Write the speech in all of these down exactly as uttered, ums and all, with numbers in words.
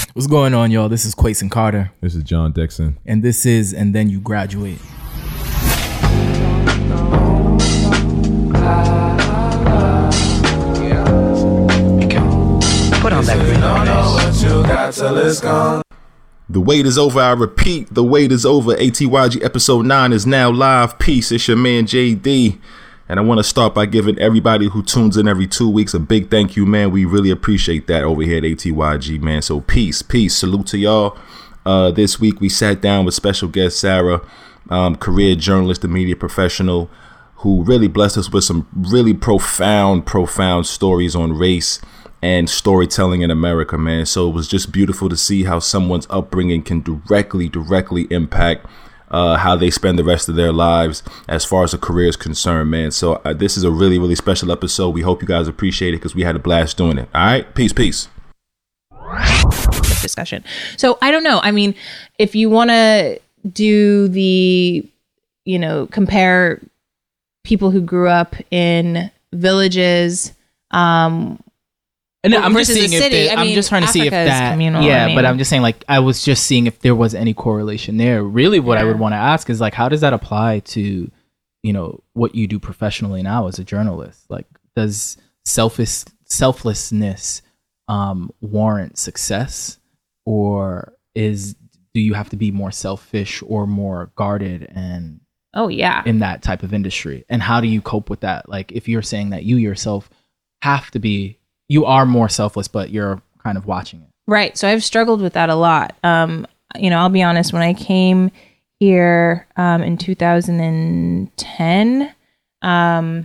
What's going on, y'all? This is Quason Carter. This is John Dixon. And this is And Then You Graduate. Put on that green on. The wait is over. I repeat, the wait is over. A T Y G episode nine is now live. Peace. It's your man J D. And I want to start by giving everybody who tunes in every two weeks a big thank you, man. We really appreciate that over here at A T Y G, man. So peace, peace. Salute to y'all. Uh, this week we sat down with special guest Sarah, um, career journalist and media professional, who really blessed us with some really profound, profound stories on race and storytelling in America, man. So it was just beautiful to see how someone's upbringing can directly, directly impact Uh, how they spend the rest of their lives as far as a career is concerned, man. So uh, this is a really, really special episode. We hope you guys appreciate it because we had a blast doing it. All right, peace, peace. Discussion. So I don't know. I mean, if you want to do the, you know, compare people who grew up in villages, um, And I'm just versus seeing a if city. they, I I'm mean, just trying to see if Africa is that. communal, Yeah, I mean. but I'm just saying, like, I was just seeing if there was any correlation there. Really, what I would want to ask is, like, how does that apply to, you know, what you do professionally now as a journalist? Like, does selfish selflessness um, warrant success, or is do you have to be more selfish or more guarded and oh yeah in that type of industry? And how do you cope with that? Like, if you're saying that you yourself have to be. You are more selfless, but you're kind of watching it. Right. So I've struggled with that a lot. Um, you know, I'll be honest, when I came here um, in two thousand ten, um,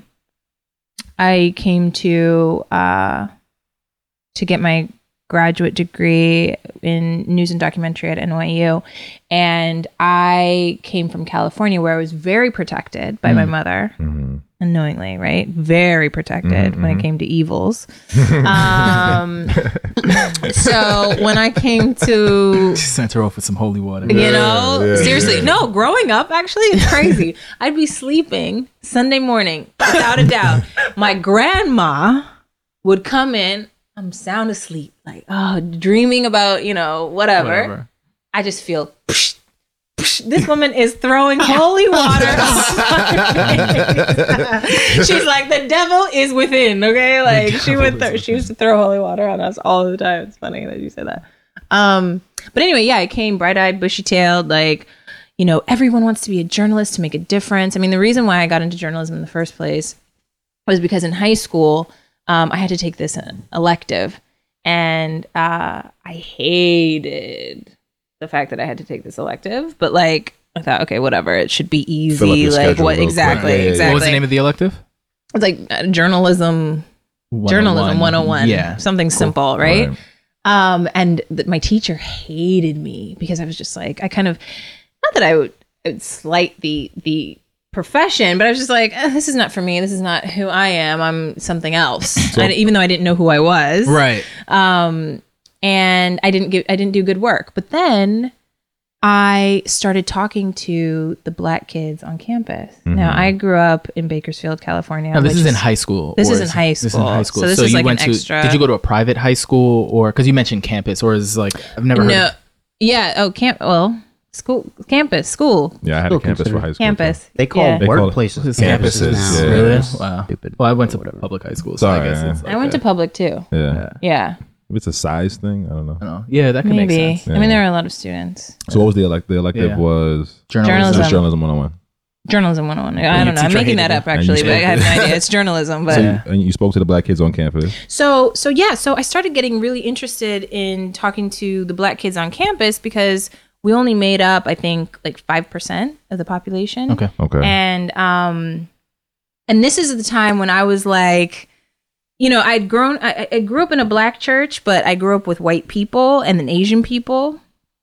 I came to uh, to get my graduate degree in news and documentary at N Y U. And I came from California, where I was very protected by mm. my mother. Mm-hmm. Unknowingly, right? Very protected mm-hmm. when it came to evils. um, so when I came to... She sent her off with some holy water. You know? Yeah, yeah, seriously. Yeah. No, growing up, actually, it's crazy. I'd be sleeping Sunday morning, without a doubt. My grandma would come in. I'm sound asleep. Like, oh, dreaming about, you know, whatever. whatever. I just feel... Psh, this woman is throwing holy water. She's like, the devil is within. Okay, like she would, th- she used to throw holy water on us all the time. It's funny that you said that. Um, but anyway, yeah, I came bright-eyed, bushy-tailed. Like, you know, everyone wants to be a journalist to make a difference. I mean, the reason why I got into journalism in the first place was because in high school, um, I had to take this elective, and uh, I hated the fact that I had to take this elective, but like I thought, okay, whatever, it should be easy. Like what exactly, yeah, yeah, yeah. exactly. What was the name of the elective? It's like uh, journalism, journalism one oh one. Yeah, something cool. simple, right? right. Um, and th- my teacher hated me because I was just like, I kind of, not that I would, I would slight the the profession, but I was just like, eh, this is not for me. This is not who I am. I'm something else. So, I, even though I didn't know who I was, right? Um. And I didn't give, I didn't do good work. But then I started talking to the black kids on campus. Mm-hmm. Now, I grew up in Bakersfield, California. Now, this is, is in high school. This is in high school. This is in high school. So this so is you like went an to, extra. Did you go to a private high school, or because you mentioned campus, or is like I've never heard. No, of yeah. Oh, camp. Well, school, campus, school. Yeah, I had school a campus for high school. Campus. Too. They call yeah. workplaces campuses. campuses now. Yeah. Really? Wow. Stupid. Well, I went to public high school, so Sorry, I guess yeah. it's like I went that. to public too. Yeah. Yeah. yeah. If it's a size thing, I don't know. I don't know. Yeah, that could Maybe. make sense. I mean, there are a lot of students. So what was the elect? The elective Yeah. was Journalism. Just journalism one oh one. Journalism one oh one. I your don't know. I'm teacher making that hated up you. actually, And but you I had no idea. It's journalism, but So you, and you spoke to the black kids on campus. So, so yeah, so I started getting really interested in talking to the black kids on campus because we only made up, I think, like five percent of the population. Okay. Okay. And, um, and this is the time when I was like, you know, I'd grown, I, I grew up in a black church, but I grew up with white people and then Asian people.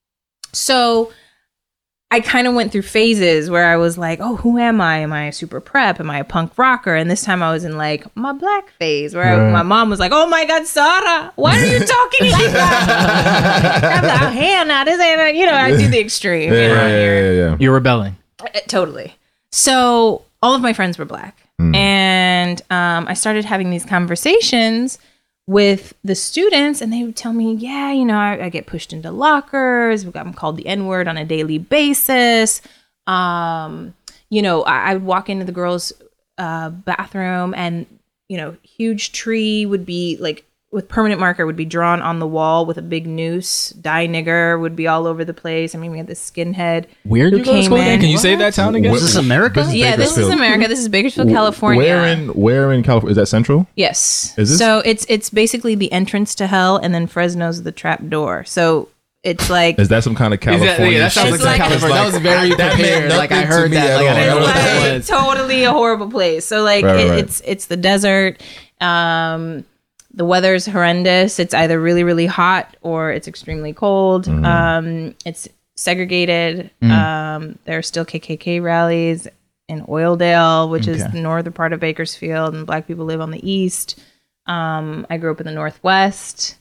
So I kind of went through phases where I was like, oh, who am I? Am I a super prep? Am I a punk rocker? And this time I was in like my black phase where right. I, my mom was like, oh my God, Sarah, why are you talking like that? I'm like, hey, now this ain't, you know, I do the extreme. Yeah, you know, yeah, yeah, yeah. You're rebelling. Uh, totally. So all of my friends were black. Mm. And um, I started having these conversations with the students, and they would tell me, yeah, you know, I, I get pushed into lockers. I'm called the N-word on a daily basis. Um, you know, I, I would walk into the girls' uh, bathroom, and, you know, huge tree would be like, with permanent marker would be drawn on the wall with a big noose. Die nigger would be all over the place. I mean, we had this skinhead. Where did who you go to came school again? in. Can you say that town again? Is this America? Yeah, this is Bakersfield. America. This is Bakersfield, California. Where in where in California is that Central? Yes. Is this- So it's it's basically the entrance to hell, and then Fresno's the trap door. So it's like Is that some kind of Is that- California? yeah, that sounds shit? like, like- California. That was very That meant prepared. Like I nothing to heard me that. at Like I all. didn't know it's what that like was. totally a horrible place. So like Right, it, right. it's it's the desert. Um, the weather's horrendous. It's either really really hot or it's extremely cold. Mm-hmm. Um, it's segregated. Mm. Um, there are still K K K rallies in Oildale, which is Okay. the northern part of Bakersfield, and Black people live on the east. Um, I grew up in the Northwest.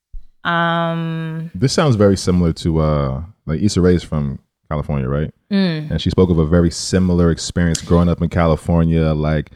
Um, This sounds very similar to uh like Issa Rae's from California, right? mm, And she spoke of a very similar experience growing up in California, like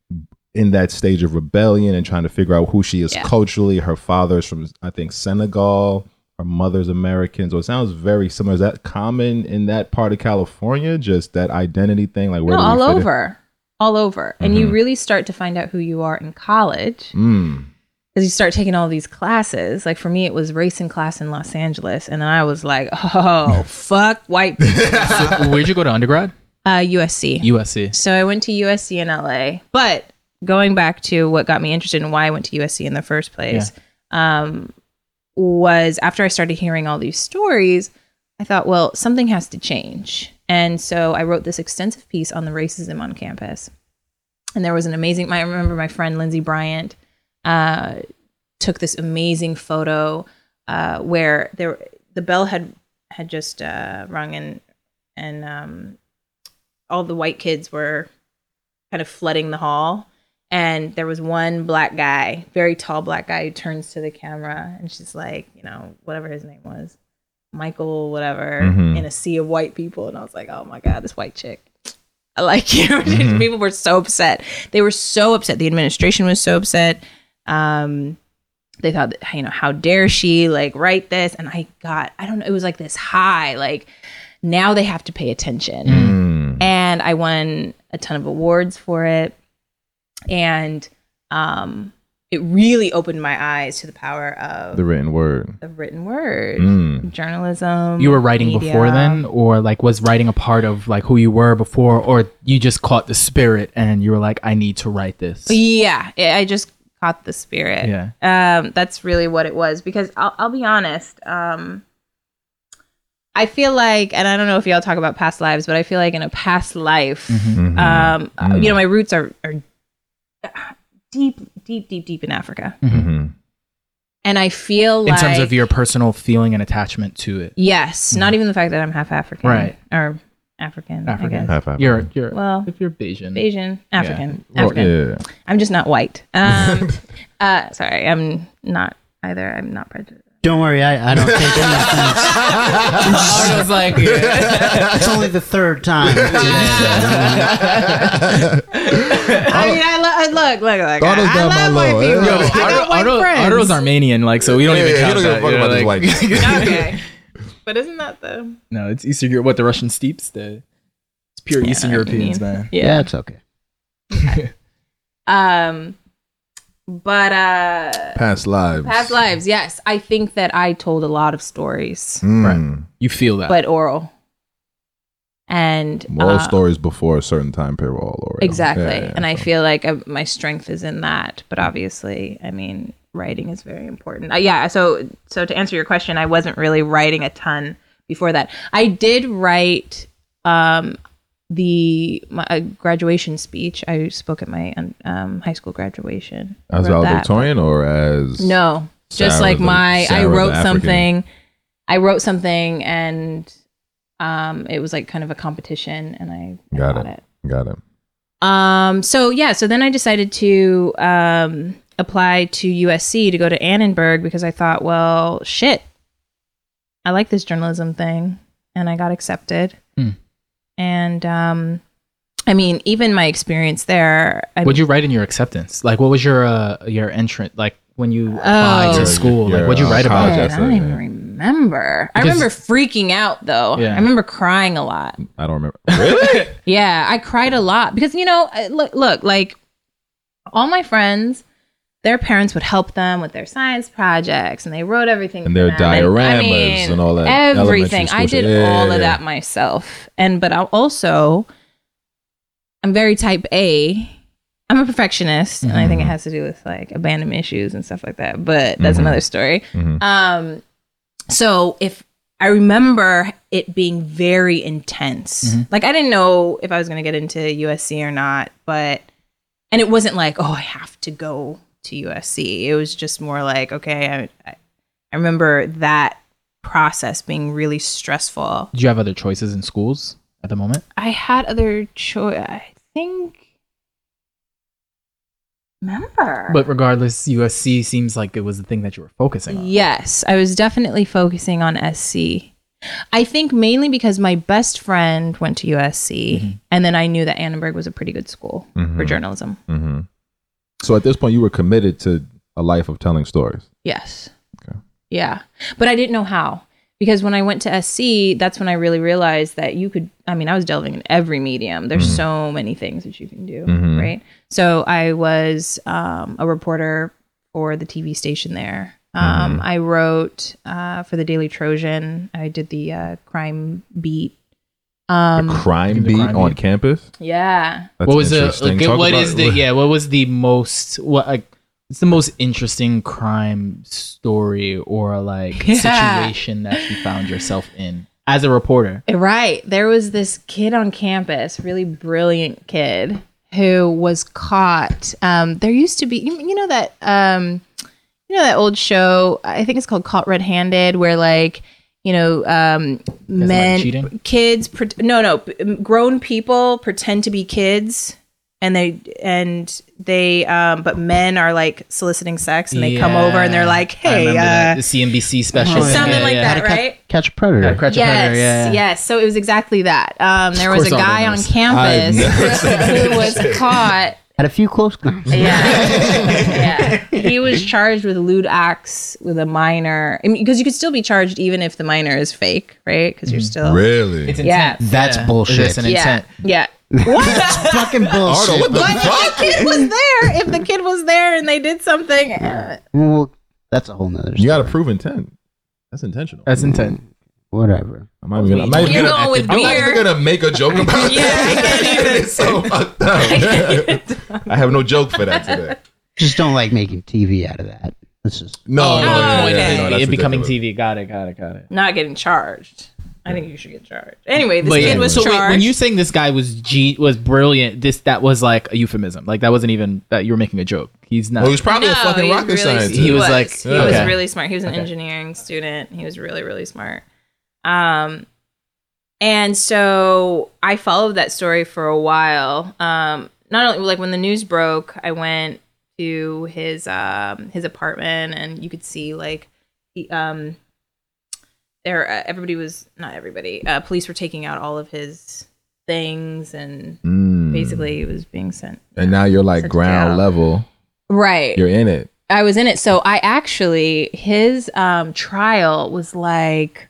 in that stage of rebellion and trying to figure out who she is Yeah. culturally. Her father's from, I think, Senegal. Her mother's American. So it sounds very similar. Is that common in that part of California? Just that identity thing? Like where no, do we all fit in? over, all over, and you really start to find out who you are in college. Mm. Because you start taking all these classes. Like for me, it was racing class in Los Angeles, and then I was like, "Oh, fuck white people." So where'd you go to undergrad? Uh, U S C. U S C. So I went to U S C in L A. But going back to what got me interested in why I went to U S C in the first place, um, was after I started hearing all these stories, I thought, well, something has to change. And so I wrote this extensive piece on the racism on campus. And there was an amazing, I remember my friend Lindsay Bryant uh, took this amazing photo uh, where there the bell had had just uh, rung, and and um, all the white kids were kind of flooding the hall, and there was one black guy, very tall black guy, who turns to the camera, and she's like, you know, whatever his name was, Michael, whatever, Mhm. in a sea of white people, and I was like, oh my god, this white chick. I like you. Mm-hmm. People were so upset. They were so upset. The administration was so upset. Um, they thought, that, you know, how dare she like write this? And I got, I don't know, it was like this high, like now they have to pay attention. Mm. And I won a ton of awards for it. And um, it really opened my eyes to the power of The written word. the written word, Mm. journalism. You were writing media. before then, or like was writing a part of like who you were before, or you just caught the spirit and you were like, I need to write this. Yeah, I I just caught the spirit. Yeah. Um, that's really what it was, because I'll, I'll be honest. Um, I feel like, and I don't know if y'all talk about past lives, but I feel like in a past life, Mm-hmm. um, uh, Mhm. you know, my roots are, are deep, deep, deep, deep in Africa. Mm-hmm. And I feel In like, terms of your personal feeling and attachment to it. yes, not even the fact that I'm half African. Right. Or African, I African. guess. Half half. You're you're Well, if you're Bayesian. Asian, African, Well, African. yeah. I'm just not white. Um, uh, sorry, I'm not either. I'm not prejudiced. Don't worry, I, I don't take any offense. I was like, yeah. It's only the third time. I mean, I, lo- I look, look, look. Guard us I, I down, my love white lord. people. Yo, I got white Ardo- friends. Ardo's Armenian, like so we don't Yeah, even yeah, count he don't give a that. fuck you know, about this like- white Okay, but isn't that the No, it's Eastern Europe. What the Russian steeps? The it's pure Yeah, Eastern Europeans, Armenian. man. Yeah, yeah? it's okay. Um, but uh, Past lives. past lives. Yes, I think that I told a lot of stories, Mm. Right. You feel that. but oral. And All uh, stories before a certain time period were all oral. Exactly. Yeah, yeah, and I so. feel like uh, my strength is in that. But obviously, I mean, writing is very important. Uh, yeah. So, so to answer your question, I wasn't really writing a ton before that. I did write um, the my, uh, graduation speech. I spoke at my um, high school graduation. As Wrote that. valedictorian or as No, just Sarah like the- my, I Sarah the wrote African? something. I wrote something, and um, it was like kind of a competition, and I, I Got got it. it. Got it. Um, so yeah, so then I decided to um, apply to U S C to go to Annenberg, because I thought, well, shit, I like this journalism thing, and I got accepted. Hmm. And um, I mean, even my experience there, I What'd you write in your acceptance? Like, what was your uh, your entrant? Like, when you applied Oh. to school? Your- Like, what'd you your, write uh, about? college Man, I don't essay, even yeah. remember. I Because- remember freaking out though. Yeah. I remember crying a lot. I don't remember. Really? Yeah, I cried a lot because you know, I- look, look, like all my friends, their parents would help them with their science projects, and they wrote everything And for their them. I dioramas mean, and all that Everything. elementary I school did shit. Yeah, all yeah, of yeah. that myself, and but I also, I'm very type A. I'm a perfectionist, and I think it has to do with like abandonment issues and stuff like that. But that's Mhm. another story. Mhm. Um, so if I remember it being very intense, like I didn't know if I was going to get into U S C or not, but and it wasn't like, oh, I have to go to U S C. It was just more like, okay, I, I, I remember that process being really stressful. Did you have other choices in schools at the moment? I had other choice. I think. Remember, But regardless, U S C seems like it was the thing that you were focusing on. yes, I was definitely focusing on S C. I think mainly because my best friend went to U S C, Mm-hmm. and then I knew that Annenberg was a pretty good school for Mhm. journalism. Mhm. So at this point, you were committed to a life of telling stories. Yes. Okay. Yeah. But I didn't know how. Because when I went to S C, that's when I really realized that you could, I mean, I was delving in every medium. There's Mhm. so many things that you can do, Mhm. right? So I was um, a reporter for the T V station there. Um, Mhm. I wrote uh, for the Daily Trojan. I did the uh, crime beat. Um, The crime the beat crime on beat. campus. yeah. That's what was the interesting. like, Talk what about- is the yeah what was the most what like it's the most interesting crime story or like Yeah. situation that you found yourself in as a reporter? Right. There was this kid on campus, really brilliant kid, who was caught. Um, there used to be, you, you know that, um, you know that old show. I think it's called Caught Red-Handed, where like, you know, um, men, cheating? kids, pre- no, no, p- grown people pretend to be kids. And they and they um but men are like soliciting sex and they come over and they're like, I hey, remember uh, that, the C N B C special, Oh, yeah. something Yeah, like yeah. that, How to ca- right? Catch a predator. Yeah, Catch a yes, Predator, yeah, yeah. yes. So it was exactly that. Um, there Of was a course all guy of on those. campus I've never who was caught. Had a few close. Yeah, yeah. He was charged with lewd acts with a minor. I mean, because you could still be charged even if the minor is fake, right? Because you're still Really? It's Yeah. intent. That's bullshit. It's an yeah, intent. yeah. What? Fucking bullshit. Ardo, what the But if fuck? the kid was there, if the kid was there and they did something, uh, Well, that's a whole nother story. You got to prove intent. That's intentional. That's intent. Whatever. I'm not even gonna, I'm not even You're gonna, going with I'm not beer. even gonna make a joke about Yeah, I that. can't even. It's so fucked up. I have no joke for that today. Just don't like making T V out of that. This is No, no, Oh, no, no, okay. yeah, no, that's it becoming ridiculous. T V. Got it. Got it. Got it. not getting charged. I think you should get charged. Anyway, this But kid yeah, was so wait, charged. when you saying this guy was G was brilliant, this that was like a euphemism. Like that wasn't even that you were making a joke. He's not. Well, he was probably a No, fucking he's rocket really- scientist. He was like- he was okay. really smart. He was an Okay. engineering student. He was really really smart. Um, and so I followed that story for a while. Um, not only like when the news broke, I went to his um his apartment, and you could see like he um there uh, everybody was not everybody. Uh, police were taking out all of his things, and Mm. basically he was being sent. And now you're like Sent to ground jail. level. Right. You're in it. I was in it. So I actually, his um, trial was like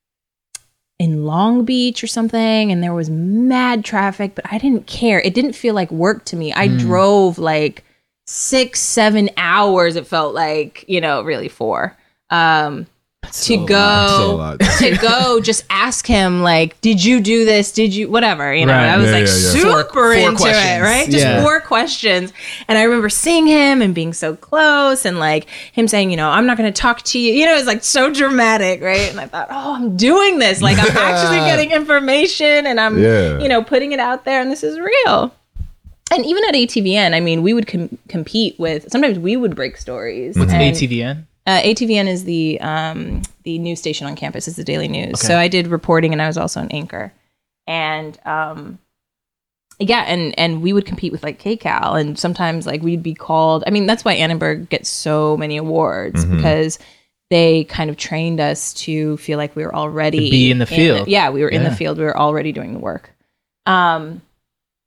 in Long Beach or something, and there was mad traffic, but I didn't care. It didn't feel like work to me. I drove like six, seven hours. It felt like, you know, really four. Um, to so So a go lot. to go just ask him like, did you do this, did you whatever, you know. Right. I was Yeah, like yeah, yeah. super Four- four into it, questions. right? Just Yeah. four questions. And I remember seeing him and being so close, and like him saying, you know, I'm not going to talk to you, you know. It's like so dramatic, right? And I thought, oh, I'm doing this, like I'm actually getting information, and I'm Yeah. you know, putting it out there, and this is real. And even at A T V N, I mean, we would com- compete with, sometimes we would break stories. What's and- A T V N? uh, A T V N is the um, the news station on campus. It's the Daily News. So I did reporting, and I was also an anchor. And um, yeah, and and we would compete with like K Cal, and sometimes like we'd be called. I mean, that's why Annenberg gets so many awards, because they kind of trained us to feel like we were already To be in the field. yeah, we were in Yeah. the field. We were already doing the work. Um,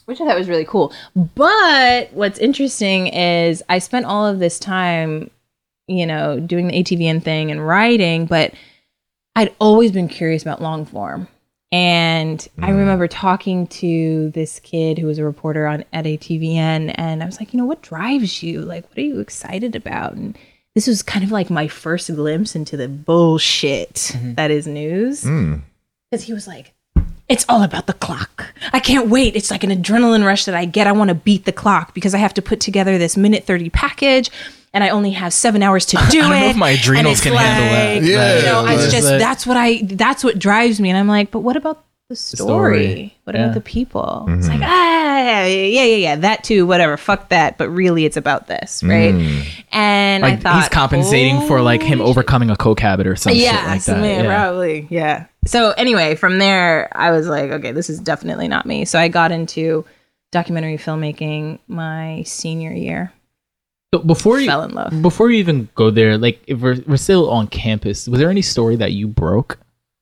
which I thought was really cool. But what's interesting is I spent all of this time, you know, doing the A T V N thing and writing, but I'd always been curious about long form. And mm. I remember talking to this kid who was a reporter on at A T V N, and I was like, you know, what drives you? Like, what are you excited about? And this was kind of like my first glimpse into the bullshit mm-hmm. that is news. Because mm. he was like, it's all about the clock. I can't wait. It's like an adrenaline rush that I get. I want to beat the clock because I have to put together this minute thirty package and I only have seven hours to do it. I don't know if my adrenals can like, handle that. Yeah. You know, yeah. it's just, that's what I, that's what drives me. And I'm like, but what about the story? The story. What yeah. about the people? Mm-hmm. It's like, ah, yeah, yeah, yeah, that too, whatever. Fuck that. But really it's about this, right? Mm. And like I thought, he's compensating oh, for like him overcoming a coke habit or some yeah, shit like that. Man, yeah, probably. Yeah. So anyway, from there, I was like, okay, this is definitely not me. So I got into documentary filmmaking my senior year. So before you fell in love. Before you even go there, like if we're, we're still on campus, was there any story that you broke?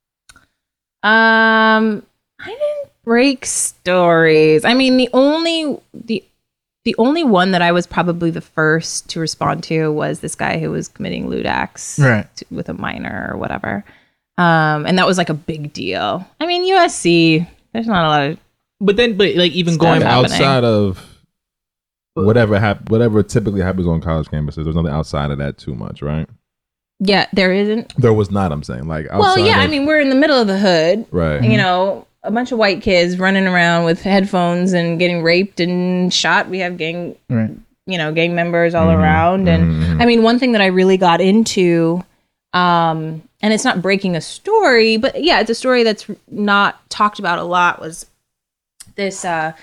Um, I didn't break stories. I mean, the only the the only one that I was probably the first to respond to was this guy who was committing lewd acts right. to, with a minor or whatever. Um, and that was like a big deal. I mean, U S C, there's not a lot of, but then, but like even going happening. outside of whatever hap- whatever typically happens on college campuses, there's nothing outside of that too much, right? Yeah, there isn't. There was not. I'm saying, like, outside well, yeah. of, I mean, we're in the middle of the hood, right? You know, a bunch of white kids running around with headphones and getting raped and shot. We have gang, right. you know, gang members all mm-hmm. around, and mm-hmm. I mean, one thing that I really got into. Um, and it's not breaking a story, but yeah, it's a story that's not talked about a lot. Was this uh,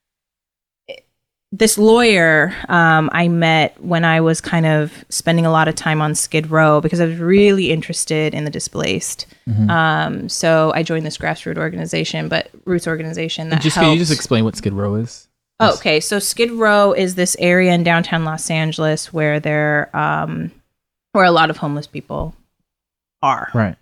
this lawyer um, I met when I was kind of spending a lot of time on Skid Row because I was really interested in the displaced. Mm-hmm. Um, so I joined this grassroots organization, but roots organization that just helps. Can you just explain what Skid Row is? Oh, okay, so Skid Row is this area in downtown Los Angeles where there um, where a lot of homeless people are. Right.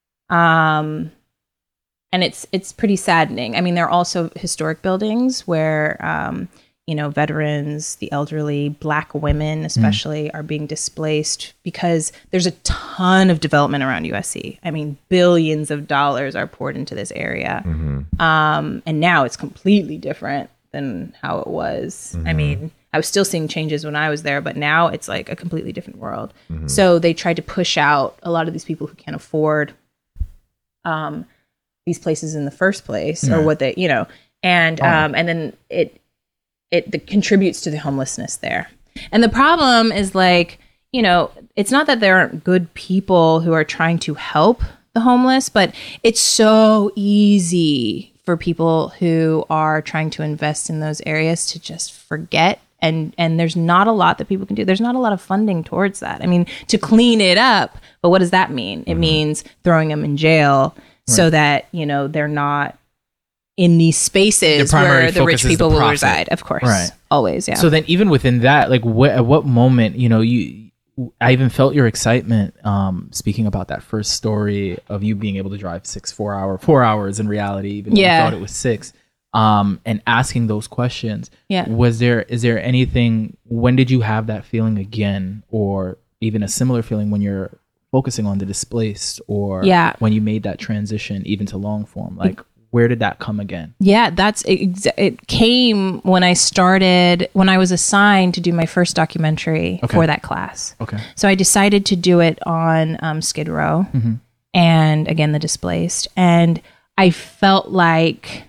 Um, and it's it's pretty saddening. I mean, there are also historic buildings where, um, you know, veterans, the elderly, Black women especially, mm. are being displaced because there's a ton of development around U S C. I mean, billions of dollars are poured into this area. Mm-hmm. Um, and now it's completely different than how it was. Mm-hmm. I mean, I was still seeing changes when I was there, but now it's like a completely different world. Mm-hmm. So they tried to push out a lot of these people who can't afford um, these places in the first place, yeah. or what they, you know, and oh. um, and then it it the, contributes to the homelessness there. And the problem is, like, you know, it's not that there aren't good people who are trying to help the homeless, but it's so easy for people who are trying to invest in those areas to just forget. And and there's not a lot that people can do. There's not a lot of funding towards that. I mean, to clean it up, but what does that mean? It mm-hmm. means throwing them in jail right. so that, you know, they're not in these spaces where the rich people the will reside. Of course. Right. Always, yeah. So then even within that, like what, at what moment, you know, you I even felt your excitement um, speaking about that first story of you being able to drive six, four hour, four hours in reality, even though yeah. you thought it was six. Um, and asking those questions. Yeah. Was there, is there anything, when did you have that feeling again, or even a similar feeling when you're focusing on the displaced, or yeah. when you made that transition even to long form? Like, where did that come again? Yeah, that's, it, it came when I started, when I was assigned to do my first documentary okay. for that class. Okay. So I decided to do it on um, Skid Row mm-hmm. and again, the displaced. And I felt like,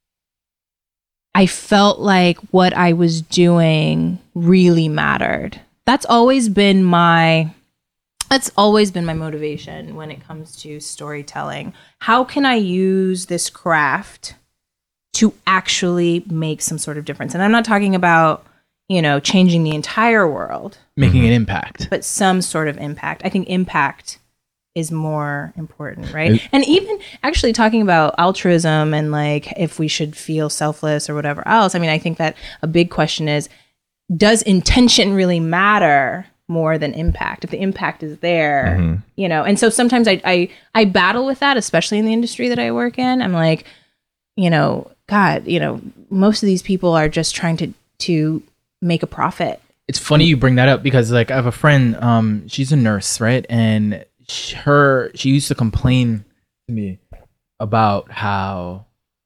I felt like what I was doing really mattered. That's always been my, that's always been my motivation when it comes to storytelling. How can I use this craft to actually make some sort of difference? And I'm not talking about, you know, changing the entire world. Making an impact. But some sort of impact. I think impact is more important, right? It, and even actually talking about altruism and like if we should feel selfless or whatever else. I mean, I think that a big question is, does intention really matter more than impact? If the impact is there, mm-hmm. you know, and so sometimes I, I I battle with that, especially in the industry that I work in. I'm like, you know, God, you know, most of these people are just trying to to make a profit. It's funny you bring that up because like I have a friend, um, she's a nurse, right? And sh- her, she used to complain to me about how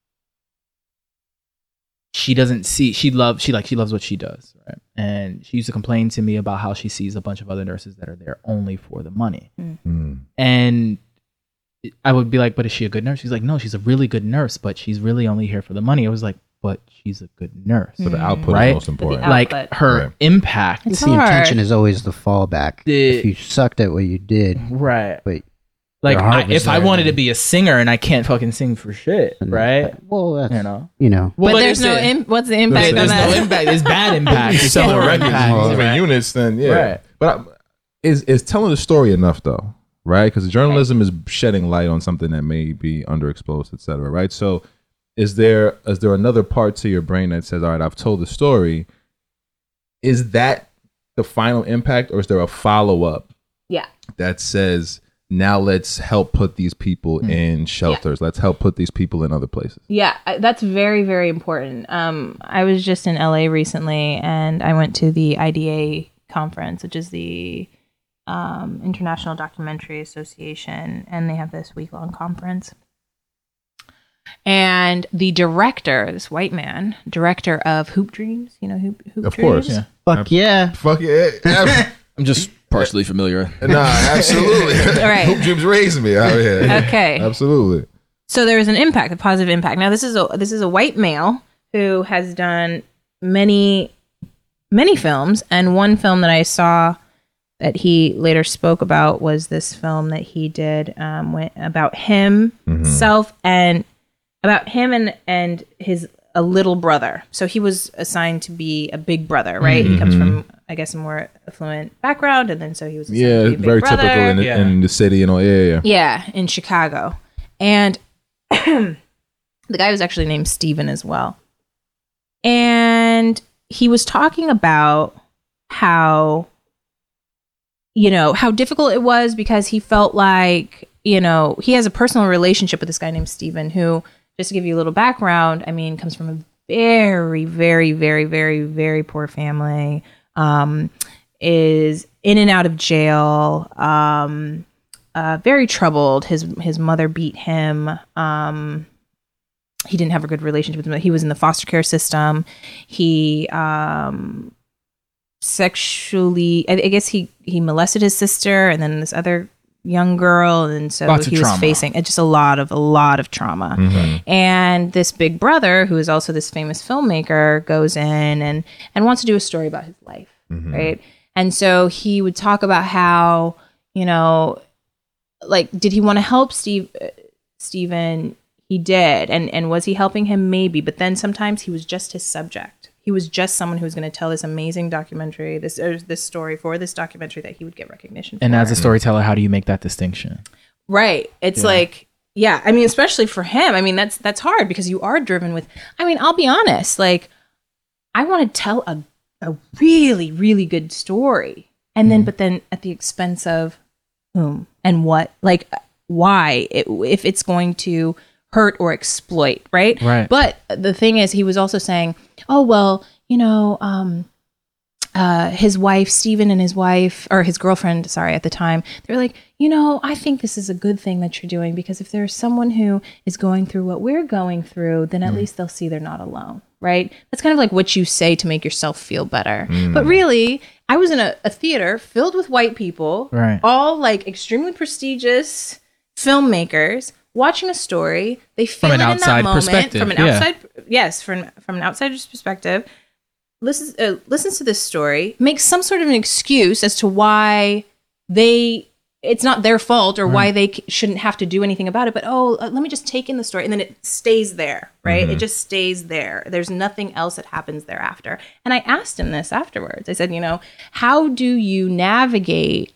she doesn't see, she loves, she like, she loves what she does, right? And she used to complain to me about how she sees a bunch of other nurses that are there only for the money. Mm. Mm. And I would be like, but is she a good nurse? She's like, no, she's a really good nurse, but she's really only here for the money. I was like, but she's a good nurse. So the output Right? is most important. Out- Like Output. her Right. impact. It's It's the hard. intention is always the fallback. The- if you sucked at what you did, Right. but Like Your heart I, was if I there, wanted to then. be a singer and I can't fucking sing for shit, right? well, that's, You know. you know, But, Well, there's it's no a- Im- what's the impact on There's that? no impact. There's bad impact. There's Selling poor records, impact. selling Right. units, then yeah. Right. But I, is is telling the story enough though? Right, because journalism is shedding light on something that may be underexposed, et cetera. Right. So, is there is there another part to your brain that says, "All right, I've told the story." Is that the final impact, or is there a follow up? Yeah. That says, now let's help put these people Mm. in shelters. Let's help put these people in other places. Yeah, I- that's very, very important. Um, I was just in L A recently, and I went to the I D A conference, which is the um, International Documentary Association, and they have this week-long conference. And the director, this white man, director of Hoop Dreams, you know Hoop, Hoop Of Dreams? course. Yeah. fuck yeah. Fuck it. I'm just partially familiar. Nah, absolutely. All right. Hoop Dreams raised me out here. Okay. Absolutely. So there was an impact, a positive impact. Now this is a this is a white male who has done many many films, and one film that I saw that he later spoke about was this film that he did um, when, about himself and about him and and his a little brother. So he was assigned to be a big brother, right? He comes from, I guess, a more affluent background, and then so he was assigned Yeah, to be a big very brother. typical in the, Yeah. in the city and all. Yeah, yeah, yeah. Yeah, in Chicago. And the guy was actually named Steven as well. And he was talking about how, you know, how difficult it was because he felt like, you know, he has a personal relationship with this guy named Steven who, just to give you a little background, I mean, comes from a very, very, very, very, very poor family, um, is in and out of jail, um, Uh, very troubled. His his mother beat him. Um, he didn't have a good relationship with him. He was in the foster care system. He um, sexually, I, I guess he he molested his sister, and then this other young girl, and so Lots of he was trauma. facing uh, just a lot of a lot of trauma. And this big brother, who is also this famous filmmaker, goes in and and wants to do a story about his life, right? And so he would talk about how, you know, like, did he want to help Steve, uh, Steven? He did. And, and was he helping him? Maybe. But then sometimes he was just his subject. He was just someone who was going to tell this amazing documentary, this or this story for this documentary that he would get recognition for. And as a storyteller, how do you make that distinction? Right. It's like, yeah, I mean, especially for him, I mean, that's, that's hard because you are driven with, I mean, I'll be honest, like, I want to tell a, a really, really good story. And then, but then at the expense of whom and what, like, why, it, if it's going to hurt or exploit, right? Right. But the thing is, he was also saying, oh, well, you know, um, uh, his wife, Steven, and his wife, or his girlfriend, sorry, at the time, they're like, you know, I think this is a good thing that you're doing because if there's someone who is going through what we're going through, then at least they'll see they're not alone, right? That's kind of like what you say to make yourself feel better. But really, I was in a, a theater filled with white people, Right. all like extremely prestigious filmmakers watching a story. They feel From an it in outside that moment perspective, from an yeah. outside, yes, from from an outsider's perspective. Listens uh, listens to this story, makes some sort of an excuse as to why they it's not their fault or why they c- shouldn't have to do anything about it. But oh, uh, let me just take in the story, and then it stays there, right? It just stays there. There's nothing else that happens thereafter. And I asked him this afterwards. I said, you know, how do you navigate?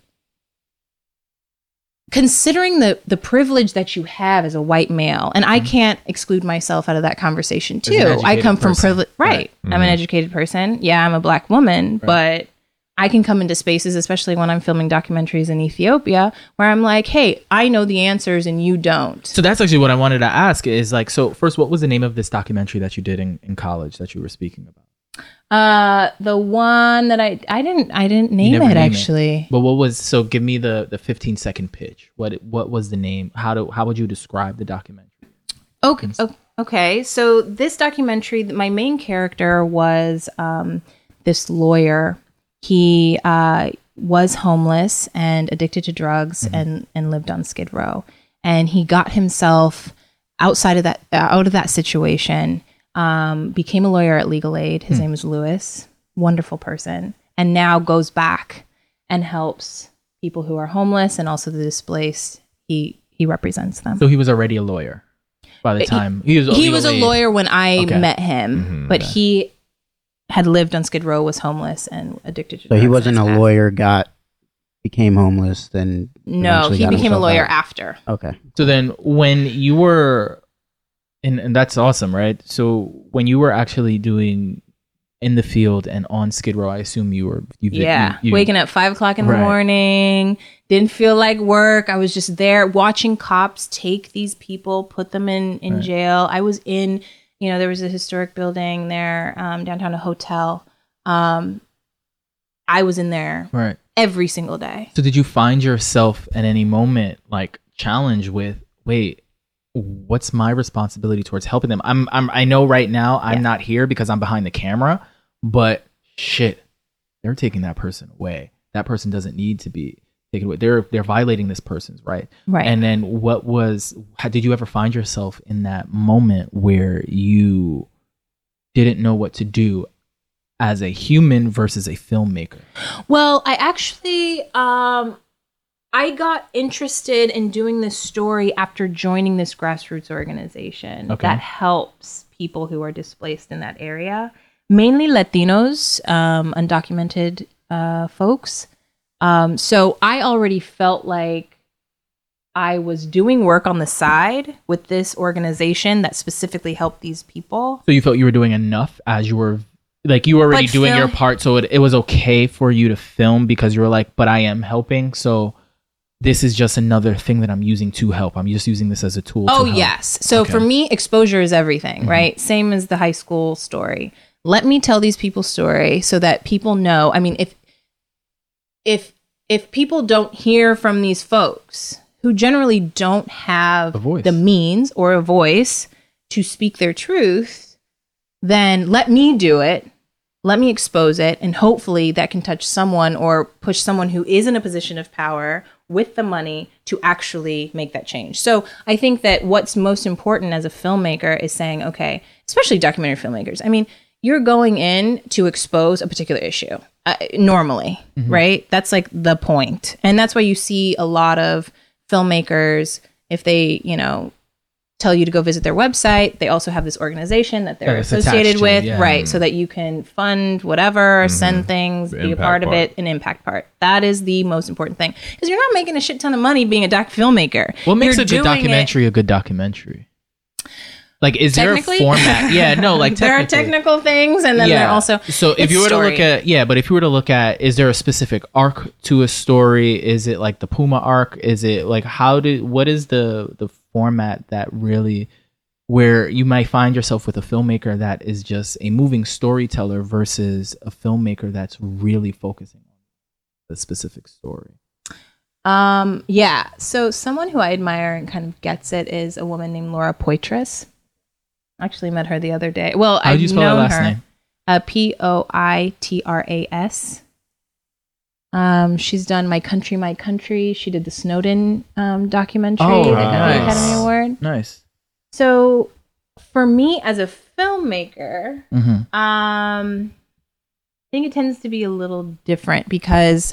Considering the the privilege that you have as a white male, and I can't exclude myself out of that conversation too. an I educated come from person. privilege, right? I'm an educated person. Yeah, I'm a black woman, but I can come into spaces, especially when I'm filming documentaries in Ethiopia, where I'm like, hey, I know the answers and you don't. So that's actually what I wanted to ask is like, so first, what was the name of this documentary that you did in, in college that you were speaking about? Uh, the one that I I didn't I didn't name never it name actually. It. But what was so? Give me the the fifteen second pitch. What what was the name? How do how would you describe the documentary? Okay, okay. So this documentary, my main character was um this lawyer. He uh was homeless and addicted to drugs mm-hmm. and and lived on Skid Row, and he got himself outside of that uh, out of that situation. Um, became a lawyer at Legal Aid. His hmm. name is Lewis. Wonderful person. And now goes back and helps people who are homeless and also the displaced. He he represents them. So he was already a lawyer by the time he, he was. He was a aid. lawyer when I okay. met him, Mm-hmm, but okay. he had lived on Skid Row, was homeless and addicted to So drugs. he wasn't a and lawyer, got became homeless, then No, eventually he got became a himself lawyer out. after. Okay. So then, when you were, and and that's awesome, right? So when you were actually doing in the field and on Skid Row, I assume you were, you, Yeah, you, you, waking up five o'clock in the Right. morning, didn't feel like work. I was just there watching cops take these people, put them in, in Right. jail. I was in, you know, there was a historic building there, um, downtown, a hotel. Um, I was in there right. every single day. So did you find yourself at any moment like challenged with, wait, what's my responsibility towards helping them? I'm, I'm, I know right now I'm Yeah. not here because I'm behind the camera, but shit, they're taking that person away. That person doesn't need to be taken away. They're, they're violating this person's right. Right. And then what was, how, did you ever find yourself in that moment where you didn't know what to do as a human versus a filmmaker? Well, I actually, um, I got interested in doing this story after joining this grassroots organization Okay. that helps people who are displaced in that area, mainly Latinos, um, undocumented uh, folks. Um, so I already felt like I was doing work on the side with this organization that specifically helped these people. So you felt you were doing enough as you were, like you were already But doing film- your part, so it, it was okay for you to film because you were like, but I am helping, so this is just another thing that I'm using to help. I'm just using this as a tool. Oh, to help. yes. So Okay. for me, exposure is everything, Mhm. right? Same as the high school story. Let me tell these people's story so that people know. I mean, if if if people don't hear from these folks who generally don't have A voice. the means or a voice to speak their truth, then let me do it. Let me expose it, and hopefully that can touch someone or push someone who is in a position of power with the money to actually make that change. So I think that what's most important as a filmmaker is saying, okay, especially documentary filmmakers, I mean, you're going in to expose a particular issue uh, normally, Mm-hmm. right? That's like the point. And that's why you see a lot of filmmakers, if they, you know, tell you to go visit their website, they also have this organization that they're That it's attached associated to, with, yeah. right? So that you can fund whatever, send things, The be a impact part of part. it, an impact part. That is the most important thing, because you're not making a shit ton of money being a doc filmmaker. What makes You're a good doing it- documentary a good documentary? Like, is there a Technically? format? Yeah, no, like there are technically. technical things, and then there are also. So if it's you were to look story. at, yeah, but if you were to look at, is there a specific arc to a story? Is it like the Puma arc? Is it like, how do, what is the the format that really, where you might find yourself with a filmmaker that is just a moving storyteller versus a filmmaker that's really focusing on the specific story? Um, yeah. So someone who I admire and kind of gets it is a woman named Laura Poitras. I actually met her the other day. Well, How I've do you spell her known last her. name? Uh, P O I T R A S. Um, she's done My Country, My Country. She did the Snowden um, documentary Oh, that got the nice. Academy Award. Nice. So for me as a filmmaker, Mm-hmm. um, I think it tends to be a little different because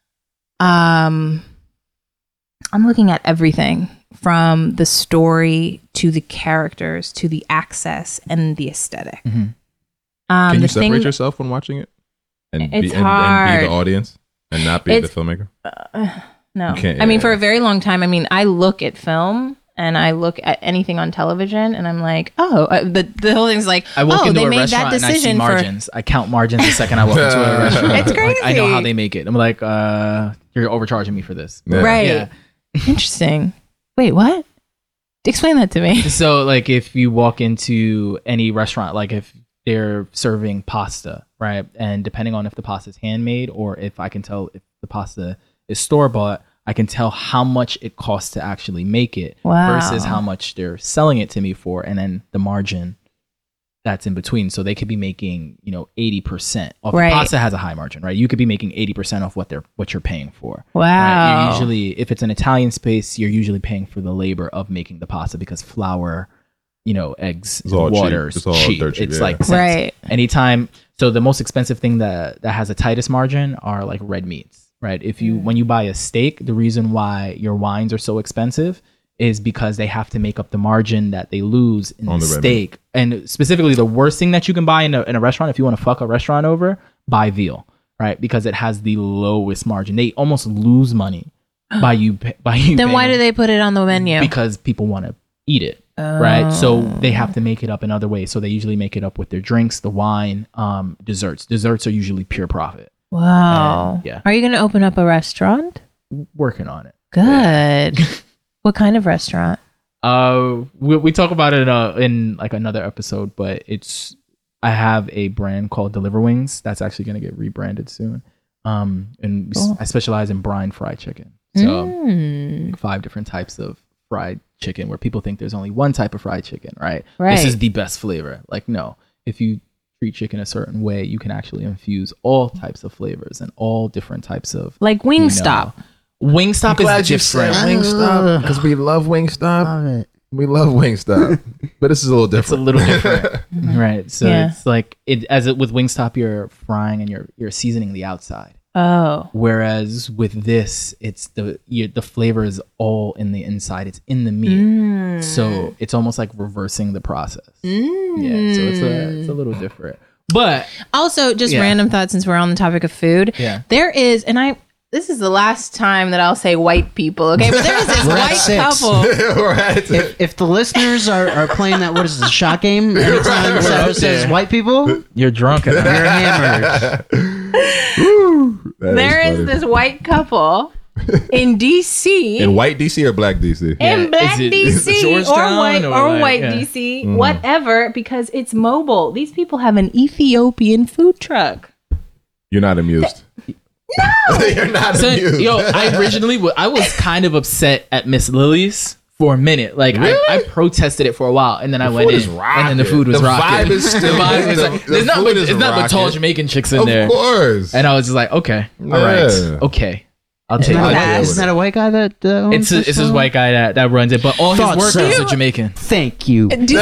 um, I'm looking at everything from the story to the characters to the access and the aesthetic. Mm-hmm. Um, Can the you separate thing- yourself when watching it? And, It's be, and, and be hard. the audience and not be It's- the filmmaker? No, You can't- I mean, yeah, for yeah. a very long time, I mean, I look at film and I look at anything on television, and I'm like, oh, uh, the the whole thing's like, I walk oh, into they a made restaurant that and I see decision for. margins. I count margins the second I walk into a restaurant. It's Like, I know crazy. how they make it. I'm like, uh, you're overcharging me for this. Yeah. Right. Yeah. Interesting. Wait, what? Explain that to me. So, like, if you walk into any restaurant, like if they're serving pasta, right, and depending on if the pasta is handmade or if I can tell if the pasta is store bought, I can tell how much it costs to actually make it Wow. versus how much they're selling it to me for, and then the margin that's in between. So they could be making, you know, eighty percent off. Right. Pasta has a high margin, right? You could be making eighty percent off what they're what you're paying for. Wow. Right? You're usually, if it's an Italian space, you're usually paying for the labor of making the pasta because flour, you know, eggs, It's all water cheap. is It's all cheap. dirt cheap, It's yeah. like cents. Right. Anytime. So the most expensive thing that that has the tightest margin are like red meats, right? If you when you buy a steak, the reason why your wines are so expensive is because they have to make up the margin that they lose in On the, the red steak. And specifically, the worst thing that you can buy in a, in a restaurant, if you want to fuck a restaurant over, buy veal, right? Because it has the lowest margin. They almost lose money by you. pa- By you. Then why paying do they put it on the menu? Because people want to eat it, right? So they have to make it up in other ways. So they usually make it up with their drinks, the wine, um, desserts. Desserts are usually pure profit. Wow. And, yeah. Are you going to open up a restaurant? Working on it. Good. What kind of restaurant? Uh, we, we talk about it uh, in like another episode, but it's I have a brand called Deliver Wings that's actually going to get rebranded soon. Um, and we s- Cool. I specialize in brine fried chicken. So Mm. five different types of fried chicken where people think there's only one type of fried chicken, right? Right. This is the best flavor. Like, no, if you treat chicken a certain way, you can actually infuse all types of flavors and all different types of Like you know. Wingstop. Wingstop is different. Wingstop because we love Wingstop. Love it. We love Wingstop, but this is a little It's a different. little different, right? So Yeah. it's like it as it with Wingstop, you're frying and you're you're seasoning the outside. Oh. Whereas with this, it's the you, the flavor is all in the inside. It's in the meat, Mm. so it's almost like reversing the process. Yeah, so it's a it's a little different, but Also, just Yeah. random thought since we're on the topic of food. Yeah. There is, and I, this is the last time that I'll say white people, okay? But there is this We're at white six. couple. right. If, if the listeners are, are playing that, what is this, shot game? Anytime We're Sarah up says there. white people, you're drunk. you're Enough. hammered. That There is funny. this white couple in D C. in white D C or black D C. in Yeah. black Is it D C or Georgetown white or or, like- white yeah. D C, whatever, because it's mobile. These people have an Ethiopian food truck. You're not amused. No, you're not So, amused. yo, I originally wa- I was kind of upset at Miss Lily's for a minute. Like Really? I, I protested it for a while, and then I The went food in, is and then the rocking. food was The rocking. vibe is still- the vibe is the- like, the there's not, food but, is it's not but tall rocking. Jamaican chicks in of there, course. and I was just like, okay, all right, Right. okay, I'll take Isn't it. I'll that, deal isn't with that it. a white guy that uh, owns It's a, this it's this one? white guy that, that runs it, but all Thought his workers so. are Jamaican. Thank you. Do-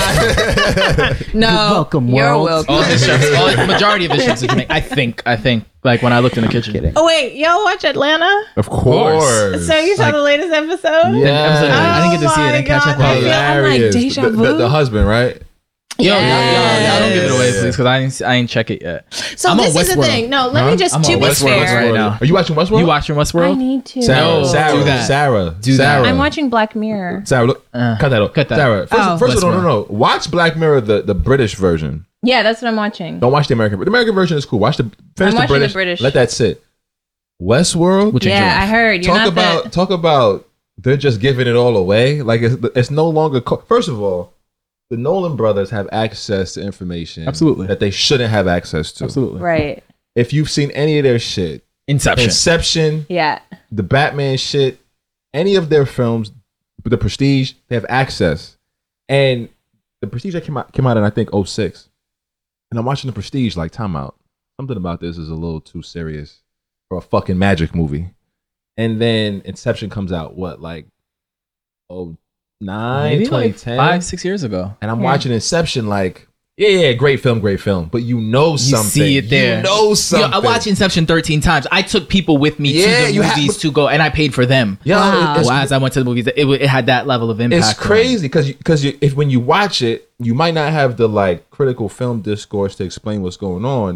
no, welcome, you're world. welcome. All his chefs, all, the majority of the chefs are Jamaican. I think, I think, like when I looked in the kitchen. Kidding. Oh wait, y'all watch Atlanta? Of course. So you saw Like- the latest episode? Yeah, episode- I didn't get to see it. I Oh didn't catch my up God, on I it. feel- I'm like Hilarious. deja The, the, vu. the husband, right? Yo, y'all, y'all, y'all don't give it away, Yeah. please, because I ain't, I ain't check it yet. So I'm on this is the Westworld. thing. No, let Huh? me just I'm to on be Westworld fair. right now. Are you watching Westworld? You watching Westworld? I need to. Sarah, No, Sarah, do that. Sarah, Do that. Sarah. I'm watching Black Mirror. Sarah, look, Uh, cut that out. cut that. Sarah, first, Oh. first of all, no, Westworld. no, no. Watch Black Mirror, the, the British version. Yeah, that's what I'm watching. Don't watch the American. The American version is cool. Watch the finish I'm the watching the British, British. Let that sit. Westworld. Which Yeah, enjoy. I heard. You're talk not about the. talk about they're just giving it all away. Like it's, it's no longer. Co- First of all, the Nolan brothers have access to information Absolutely. that they shouldn't have access to. Absolutely. Right. If you've seen any of their shit, Inception. Inception, Yeah. the Batman shit, any of their films, the Prestige, they have access. And the Prestige that came out came out in I think oh six. And I'm watching the Prestige like, time out. Something about this is a little too serious for a fucking magic movie. And then Inception comes out, what, like oh nine, Maybe twenty like ten? five, six years ago. And I'm Yeah. watching Inception like, yeah, yeah, great film, great film. But you know You something. see it there. You know Yo, something. I watched Inception thirteen times. I took people with me Yeah, to the you have- movies to go, and I paid for them. Yeah, Wow. it's, Well, as I went to the movies, it, it had that level of impact. it's on me. crazy because because you, if when you watch it, you might not have the like critical film discourse to explain what's going on,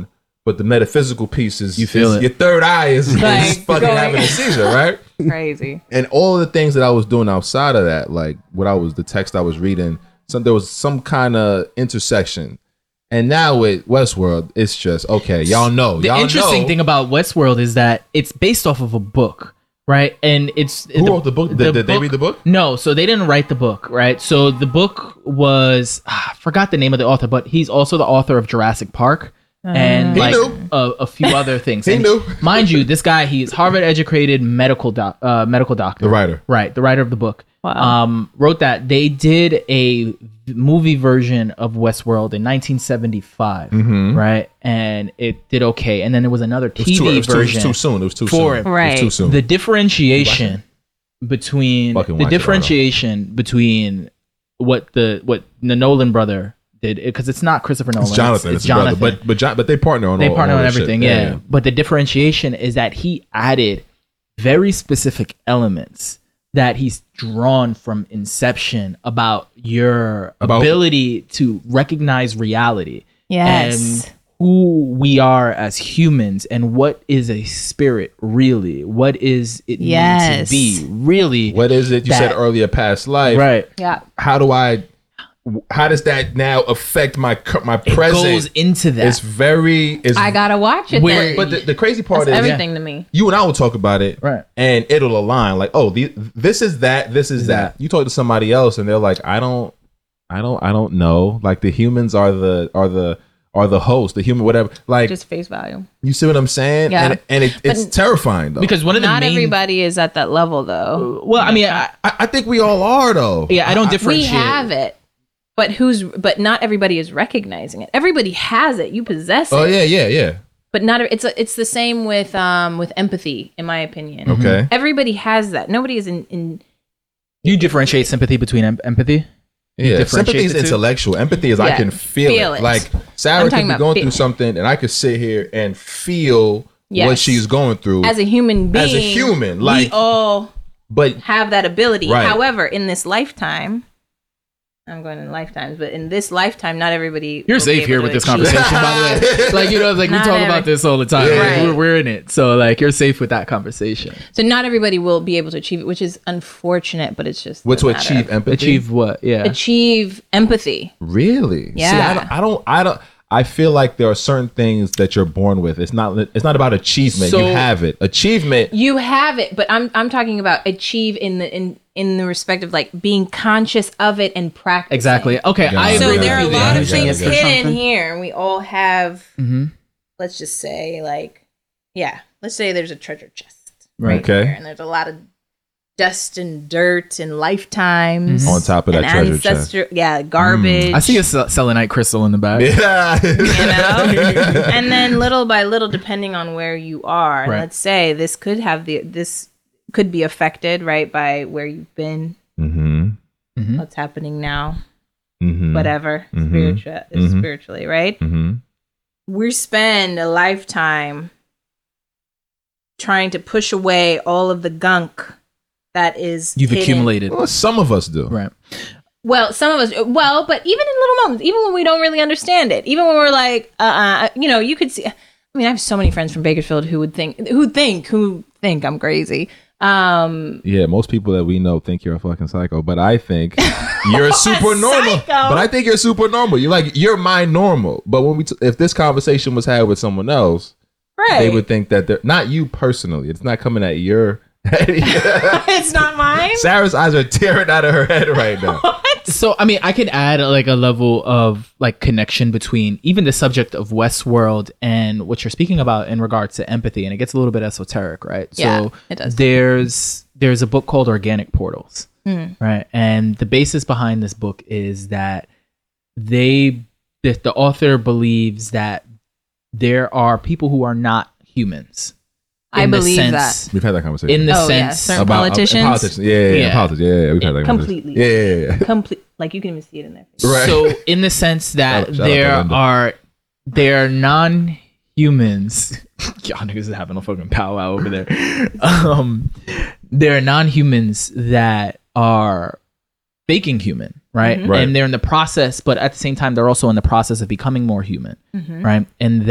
but the metaphysical piece is You feel is- it. Your third eye is, Like, is fucking going- having a seizure, right? Crazy. And all of the things that I was doing outside of that, like what I was, the text I was reading, some there was some kind of intersection. And now with Westworld, it's just okay. Y'all know. The y'all interesting know. thing about Westworld is that it's based off of a book, right? And it's Who wrote the book? Did- did they read the book? No, so they didn't write the book, right? So the book was ah, I forgot the name of the author, but he's also the author of Jurassic Park and He like knew. a, a few other things. He And knew. mind you, this guy he's Harvard educated medical doc, uh, medical doctor, The writer. right? The writer of the book. Wow. Um, wrote that they did a movie version of Westworld in nineteen seventy-five, right? And it did okay. And then there was another It was T V too, it was too- it was version too soon. It was too for soon. it. It Right. was too soon. the differentiation between Fucking the watch it, differentiation between what the what the Nolan brother did, because it's not Christopher Nolan, It's Jonathan. it's, It's, it's his brother. Jonathan. But but John, but they partner on They all, partner all on this everything, shit. yeah. But the differentiation is that he added very specific elements that he's drawn from Inception about your About- ability to recognize reality. Yes. And who we are as humans and what is a spirit really? What is it Yes. mean to be really? What is it you said That- earlier? Past life. Right. Yeah. How do I? How does that now affect my cur- my It present? goes into that. It's very. It's, I gotta watch it. Where- then. But the, the crazy part That's is, everything to me. you and I will talk about it, Right. And it'll align. Like, oh, the, this is that. This is that. You talk to somebody else, and they're like, I don't, I don't, I don't know. Like the humans are the are the are the host, the human, whatever. Like, Just face value. you see what I'm saying? Yeah. And and it, it's But- terrifying though. because one of the Not main, everybody is at that level, though. well, I mean, I, I, I think we all are though. yeah, I don't We differentiate. have it, but who's? But not everybody is recognizing it. Everybody has it. You possess it. Oh yeah, yeah, yeah. But not. It's a, it's the same with um with empathy, in my opinion. Okay. Everybody has that. Nobody is in. in Do you differentiate sympathy between em- empathy? Yeah, differentiate sympathy is the two? intellectual. Empathy is I Yeah, can feel, feel it. it. Like I'm Sarah talking could be about going feel- through something, and I could sit here and feel what Yes. she's going through as a human being, As a human, we like- all but have that ability. Right. However, in this lifetime, I'm going in lifetimes, but in this lifetime, not everybody. You're will be safe able here to with this achieve conversation, it. by the way. Like, you know, like we Not talk every- about this all the time. Yeah. Like, Right. we're, we're in it. So, like, you're safe with that conversation. So not everybody will be able to achieve it, which is unfortunate. But it's just what to the matter achieve of- empathy? Achieve what? Yeah. achieve empathy. Really? See, Yeah. I don't, I don't. I don't. I feel like there are certain things that you're born with. It's not. It's not about achievement. So- you have it. Achievement. You have it, but I'm I'm talking about achieve in the in in the respect of like being conscious of it and practicing. Exactly. Okay. Yeah. I So agree there are a with you lot there. of Using things it for hidden something. here, and we all have. Mhm. Let's just say, like, yeah, let's say there's a treasure chest right Okay. here, and there's a lot of dust and dirt and lifetimes On top of that and treasure chest. ancestor- yeah, garbage. I see a se- selenite crystal in the back. Yeah. you know and then little by little, depending on where you are, and Right. let's say this could have the this could be affected, right, by where you've been, mm-hmm. what's happening now, Mm-hmm. whatever, Mhm. spiritual Mhm. spiritually, right? Mm-hmm. We spend a lifetime trying to push away all of the gunk that is You've hidden. accumulated. Well, some of us do. Right. Well, some of us, well, but even in little moments, even when we don't really understand it, even when we're like, uh, uh you know, you could see. I mean, I have so many friends from Bakersfield who would think, who think, who think I'm crazy. Um, Yeah, most people that we know think you're a fucking psycho, but I think you're super normal. Psycho? But I think you're super normal. You're like you're my normal. But when we, t- if this conversation was had with someone else, right? they would think that they're not you personally. It's not coming at your. It's not mine. Sarah's eyes are tearing out of her head right now. So, I mean, I could add like a level of like connection between even the subject of Westworld and what you're speaking about in regards to empathy, and it gets a little bit esoteric, right? Yeah, so it does. There's there's a book called Organic Portals, Hmm. right? And the basis behind this book is that they the, the author believes that there are people who are not humans. I in the believe sense- We've had that conversation. In the Oh, yeah, sense certain About- uh, politicians? politicians. Yeah, yeah, yeah, Yeah. politics. Yeah, yeah, we've had that Completely. conversation. Yeah, yeah, yeah. Complete, like you can even see it in their face. Right. So, in the sense that Shout out- shout out there to Linda. are there are non-humans, y'all niggas is having a fucking powwow over there. Um, there are non-humans that are faking human, right? Mhm. Right. And they're in the process, but at the same time, they're also in the process of becoming more human, Mhm. right? And that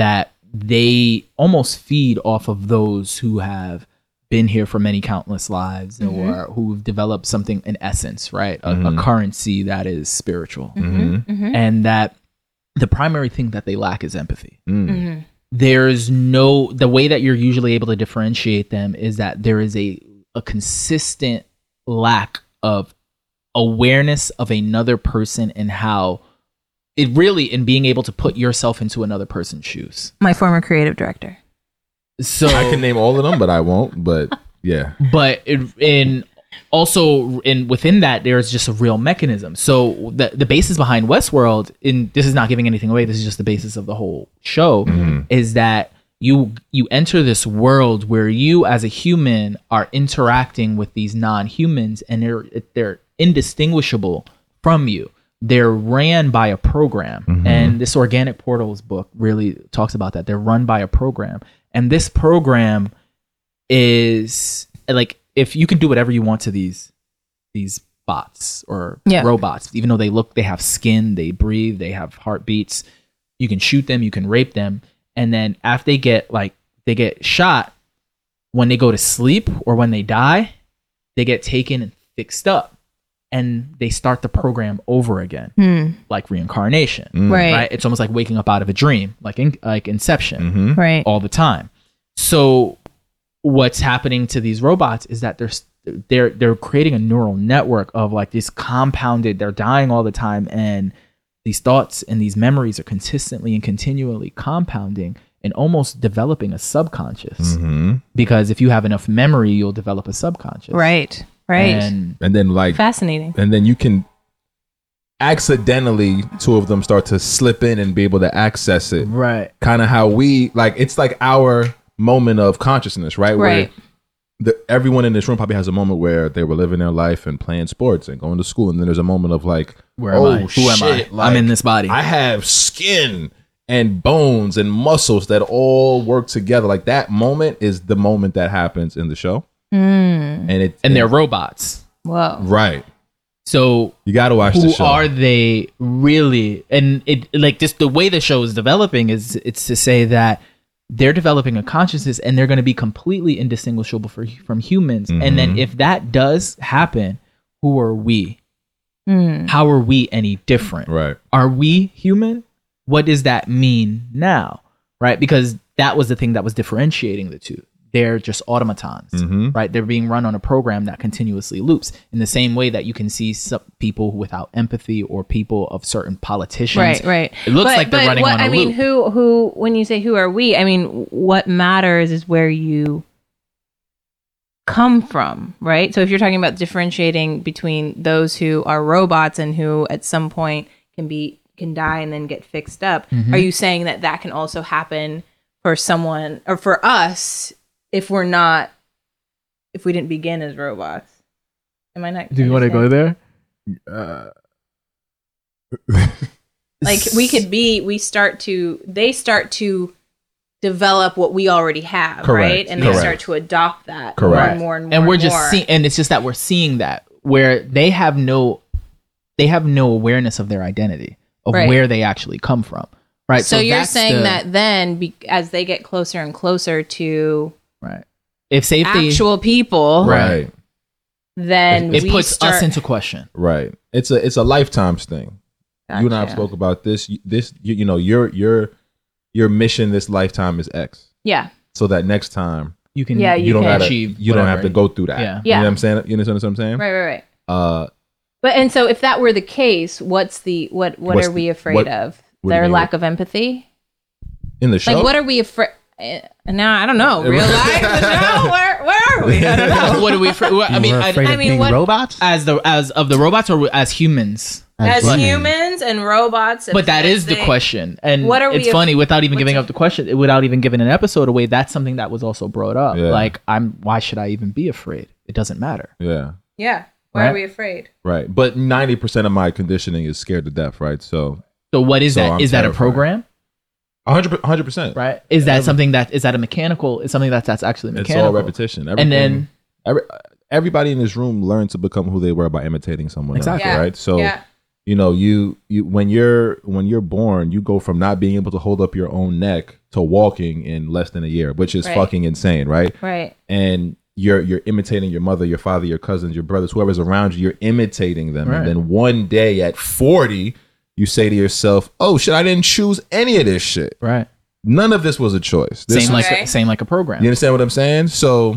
they almost feed off of those who have been here for many countless lives, Mm-hmm. or who've developed something in essence, right? A, Mhm. a currency that is spiritual. Mm-hmm. Mm-hmm. And that the primary thing that they lack is empathy. Mm. Mm-hmm. There's no, the way that you're usually able to differentiate them is that there is a, a consistent lack of awareness of another person and how it really, in being able to put yourself into another person's shoes. My former creative director. So I can name all of them, but I won't. But yeah, but it, in also in within that there's just a real mechanism. So the the basis behind Westworld, in this is not giving anything away, this is just the basis of the whole show, is that you you enter this world where you as a human are interacting with these non-humans, and they're they're indistinguishable from you. They're ran by a program, and this Organic Portals book really talks about that. They're run by a program, and this program is like, if you can do whatever you want to these these bots or Yeah. robots, even though they look, they have skin, they breathe, they have heartbeats, you can shoot them, you can rape them, and then after they get like they get shot, when they go to sleep or when they die, they get taken and fixed up, and they start the program over again, Hmm. like reincarnation. Right. Right? It's almost like waking up out of a dream, like in, like Inception, Mm-hmm. Right. all the time. So what's happening to these robots is that they're s- they're they're creating a neural network of like this compounded, they're dying all the time, and these thoughts and these memories are consistently and continually compounding and almost developing a subconscious. Mm-hmm. Because if you have enough memory, you'll develop a subconscious. Right. Right. And And then like, Fascinating. and then you can accidentally, two of them start to slip in and be able to access it. right. Kind of how we like. It's like our moment of consciousness, right? Right. Where the, everyone in this room probably has a moment where they were living their life and playing sports and going to school, and then there's a moment of like, Where oh, am I? Who am I? shit, I'm like, in this body. I have skin and bones and muscles that all work together. Like that moment is the moment that happens in the show, Mm. and it and they're robots. Whoa. right. So You got to watch the who show. are they really? And it like just the way the show is developing is it's to say that they're developing a consciousness, and they're going to be completely indistinguishable for, from humans. And then if that does happen, who are we? Mm. How are we any different? Right. Are we human? What does that mean now? Right? Because that was the thing that was differentiating the two. They're just automatons, Mhm. right? They're being run on a program that continuously loops, in the same way that you can see some people without empathy or people of certain politicians. Right, right. It looks But- like they're but running what, on a I mean, loop. who, who? When you say who are we, I mean, what matters is where you come from, right? So if you're talking about differentiating between those who are robots and who at some point can be can die and then get fixed up, Mm-hmm. are you saying that that can also happen for someone or for us if we're not, if we didn't begin as robots? Am I not? Do you want to go understanding? there? Like we could be, we start to, they start to develop what we already have, Correct, right? And they correct. start to adopt that Correct. more and more and more. And we're and just more. seeing, and it's just that we're seeing that where they have no, they have no awareness of their identity, of Right. where they actually come from, right? So, you're that's saying the- that then, be, as they get closer and closer to right? If say if they, actual people, Right. then it we puts start, us into question. Right. It's a it's a lifetimes thing. You and I have Gotcha. spoke about this. You- This you, you know your your your mission this lifetime is X. Yeah, So that next time You can, Yeah, you, you don't can gotta achieve. you don't have whatever. to go through that. Yeah. You Yeah. know what I'm saying? You understand what I'm saying? right, right, right. Uh But and so, if that were the case, what's the what? What What's are we the- afraid what- of? what do you Their mean? lack of empathy. in the show. Like, what are we afraid? Now I don't know. Real life? No, where where are we? I don't know. What are we? Afraid, I mean, We're I, afraid I of mean, being what- robots. as the as of the robots or as humans? As women. humans and robots, and But that as is the they- question, and What are we it's af- funny without even what's giving it- up the question, without even giving an episode away. That's something that was also brought up. Yeah. Like, I'm. Why should I even be afraid? It doesn't matter. Yeah. Yeah. Why Right? are we afraid? Right. But ninety percent of my conditioning is scared to death, right? So So what is So that? I'm Is that a terrified. program? one hundred percent. Right? Is that something that is that a mechanical? Is something that that's actually It's mechanical? all repetition. Everything, And then every, everybody in this room learned to become who they were by imitating someone Exactly. else, Yeah. right? So yeah. you know, you you when you're when you're born, you go from not being able to hold up your own neck to walking in less than a year, which is Right. fucking insane, right? Right. And you're you're imitating your mother, your father, your cousins, your brothers, whoever's around you. You're imitating them, Right. and then one day at forty, you say to yourself, "Oh shit, I didn't choose any of this shit. Right. None of this was a choice." This Same was- like Okay. a, same like a program. you understand what I'm saying? So,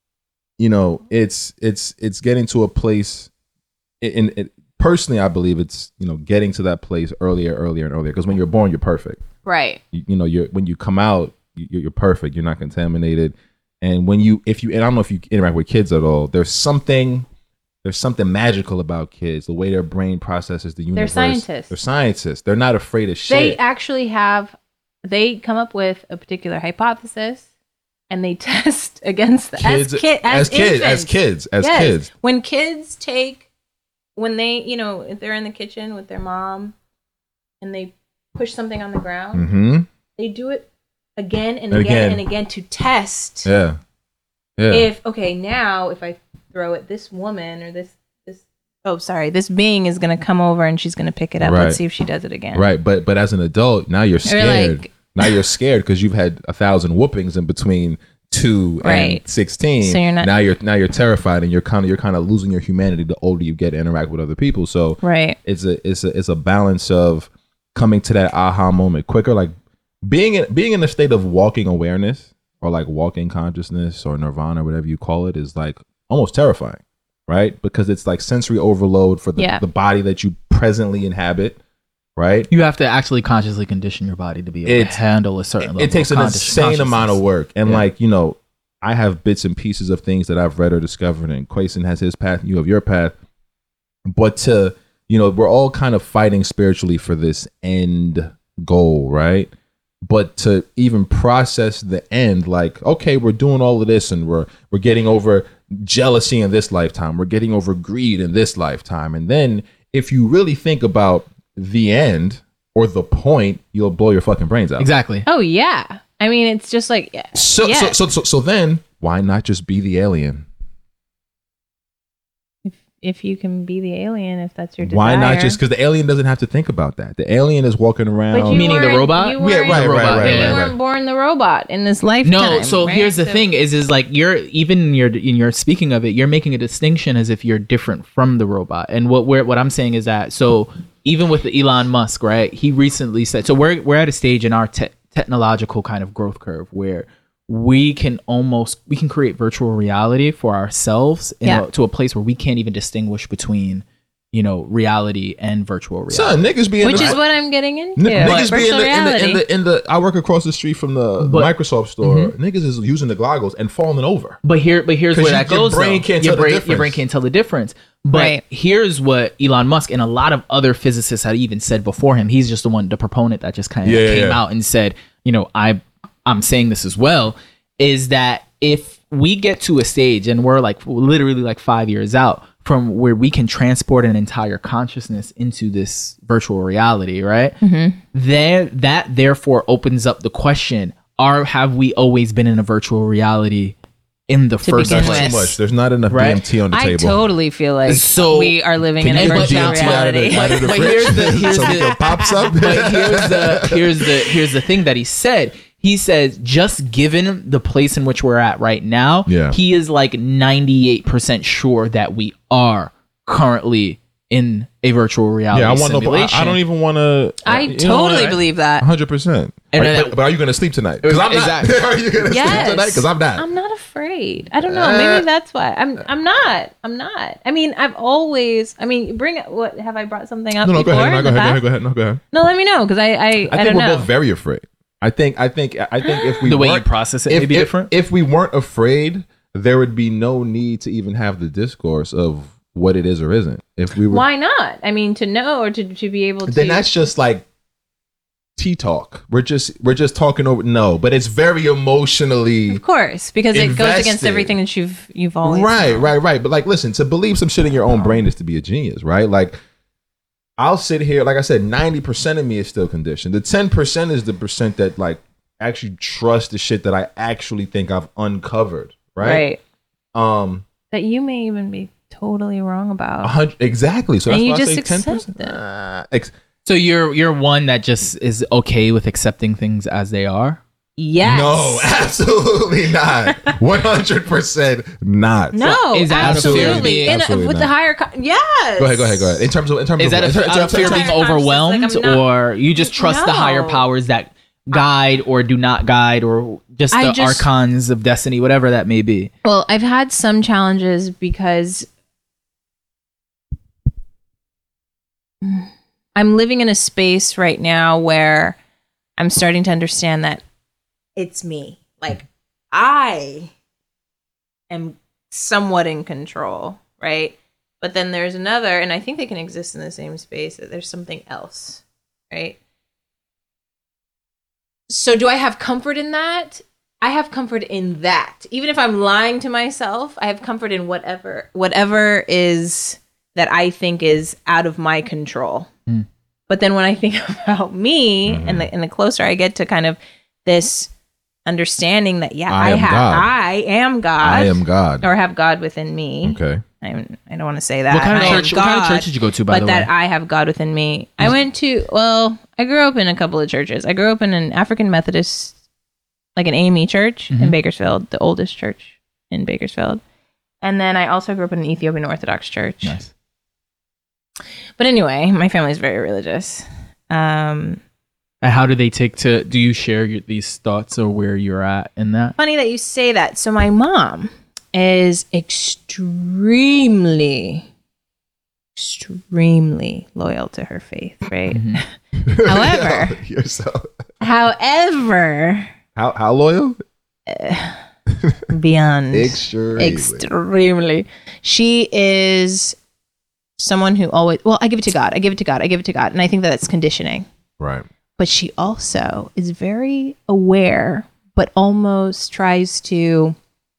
you know, it's it's it's getting to a place. In, in personally, I believe it's you know getting to that place earlier, earlier, and earlier. Because when you're born, you're perfect. Right. You, you know, you're when you come out, you, you're perfect. You're not contaminated. And when you, if you, and I don't know if you interact with kids at all, there's something, there's something magical about kids. The way their brain processes the universe. scientists. They're scientists. They're not afraid of They shit. actually have, they come up with a particular hypothesis and they test against the, Kids, as, kid, as, as kids, infants. as kids, as Yes. kids. When kids take, when they, you know, if they're in the kitchen with their mom and they push something on the ground, Mm-hmm. they do it again and And again, again. and again to test Yeah. Yeah. if, okay, now if I throw it, this woman or this, this, oh, sorry, this being is going to come over and she's going to pick it up. Right. Let's see if she does it again. Right, but but as an adult, now you're scared. like- now you're scared because you've had a thousand whoopings in between two Right. and sixteen. So you're not- now you're now you're terrified, and you're kind of you're kind of losing your humanity the older you get to interact with other people. So Right. it's a it's a it's a balance of coming to that aha moment quicker, like being in being in a state of walking awareness or like walking consciousness or nirvana, whatever you call it, is like almost terrifying, right? Because it's like sensory overload for the, Yeah. the body that you presently inhabit, right? You have to actually consciously condition your body to be able It's- to handle a certain It, level. it takes of an conscious- insane amount of consciousness. work, and Yeah. like you know, I have bits and pieces of things that I've read or discovered, and Quason has his path, and you have your path. But to you know, we're all kind of fighting spiritually for this end goal, right? But to even process the end, like, okay, we're doing all of this and we're we're getting over jealousy in this lifetime, we're getting over greed in this lifetime. And then if you really think about the end or the point, you'll blow your fucking brains out. Exactly. Oh, yeah. I mean, it's just like, yeah. So yeah. so, so so so then why not just be the alien? if you can be the alien, if that's your desire. Why not just because the alien doesn't have to think about that. The alien is walking around. But you Meaning the weren't- robot? You Yeah, weren't, right, right, right, you right, weren't right. born the robot in this lifetime. No, so right? here's the So- thing: is is like you're even in your in your speaking of it, you're making a distinction as if you're different from the robot. And what we're what I'm saying is that so even with the Elon Musk, right? He recently said so we're we're at a stage in our te- technological kind of growth curve where we can almost we can create virtual reality for ourselves in Yeah. a, to a place where we can't even distinguish between you know reality and virtual reality. Son, niggas be in Which the, is what I'm getting into. N- niggas be in Virtual the, in the in reality. the in the I work across the street from the But- Microsoft store. Niggas is using the goggles and falling over. But here, but here's 'Cause where you- that your goes. brain though. can't your tell the brain, difference. Your brain can't tell the difference. But Right. here's what Elon Musk and a lot of other physicists had even said before him. He's just the one, the proponent that just kind of Yeah, yeah, came yeah. out and said, you know, I, I'm saying this as well, is that if we get to a stage and we're like literally like five years out from where we can transport an entire consciousness into this virtual reality, right? Mm-hmm. Then that therefore opens up the question: Are have we always been in a virtual reality in the To first begin place? Too much. There's not enough Right. D M T on the I table. totally feel like So- we are living Can in you a get virtual D M T out of reality. the, out of the But fridge? here's the- here's so the- it pops up. But here's the here's the here's the thing that he said. He says just given the place in which we're at right now, Yeah. he is like ninety-eight percent sure that we are currently in a virtual reality yeah, I want to. I, simulation. I don't even want to. I totally believe that. Hundred percent. And But, then- but, but are you going to sleep tonight? Because I'm Exactly. not. Are you going to Yes. sleep tonight? Because I'm not. I'm not afraid. I don't know. Uh, Maybe that's why. I'm. I'm not. I'm not. I mean, I've always. I mean, bring it. What have I brought something up no, no, go before? ahead. No, in go the ahead. Go ahead. past? Go ahead. No, go ahead. No, let me know because I. I. I I, think don't we're know. both very afraid. I think. I think. I think if we the way you weren't- process it if, may be if- different. If we weren't afraid, there would be no need to even have the discourse of what it is or isn't. If we were, Why not? I mean, to know or to to be able to. then that's just like tea talk. We're just we're just talking over. No, but it's very emotionally. Of course, because it goes against invested. everything that you've you've always. Right, known. right, right. But like, listen, to believe some shit in your own brain is to be a genius, right? Like, I'll sit here, like I said, ninety percent of me is still conditioned. The ten percent is the percent that like actually trust the shit that I actually think I've uncovered, right? Right. Um, That you may even be totally wrong A about. hundred, exactly. So that's And you why just I say ten accept percent. it. Uh, ex- So you're you're one that just is okay with accepting things as they are. Yes. No, absolutely not. One hundred percent not. No, Is that out of fear of absolutely. being- In a- Absolutely with not. the higher, co- yes. Go ahead, go ahead, go ahead. In terms of, in terms Is of, that in a, terms out of of- fear of Higher being consciousness, like, overwhelmed, I'm not- or you just trust the higher No. powers that guide or do not guide, or just I the just- archons of destiny, whatever that may be? Well, I've had some challenges because I'm living in a space right now where I'm starting to understand that it's me. Like, I am somewhat in control, right? But then there's another, and I think they can exist in the same space, that there's something else, right? So do I have comfort in that? I have comfort in that. Even if I'm lying to myself, I have comfort in whatever whatever is that I think is out of my control. Mm. But then when I think about me, Mm-hmm. and the and the closer I get to kind of this understanding that yeah, I I, am have God. I am God. I am God. Or have God within me. Okay. I, I don't want to say that. What kind of I am church? What kind of God, church did you go to? By but the that way, I have God within me. I went to, well, I grew up in a couple of churches. I grew up in an African Methodist, like an A M E church in Mhm. Bakersfield, the oldest church in Bakersfield. And then I also grew up in an Ethiopian Orthodox church. nice. But anyway, my family is very religious. Um, And how do they take to? Do you share your, these thoughts or where you're at in that? funny that you say that. So my mom is extremely, extremely loyal to her faith, right? However, You're so, however, how how loyal? beyond Extremely. extremely, she is someone who always. Well, I give it to God. I give it to God. I give it to God, and I think that that's conditioning. Right. But she also is very aware, but almost tries to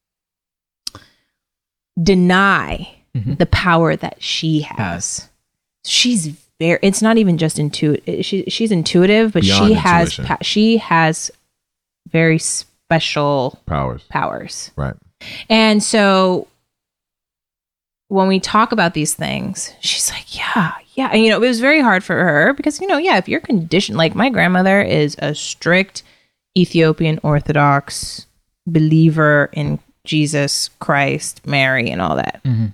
deny Mhm. the power that she has. Has. She's very. It's not even just intuitive. She, she's intuitive, but Beyond she has. intuition. Pa- she has very special Powers. powers. Right. And so when we talk about these things, she's like, yeah, yeah. And, you know, it was very hard for her because, you know, yeah, if you're conditioned, like my grandmother is a strict Ethiopian Orthodox believer in Jesus Christ, Mary, and all that. Mhm.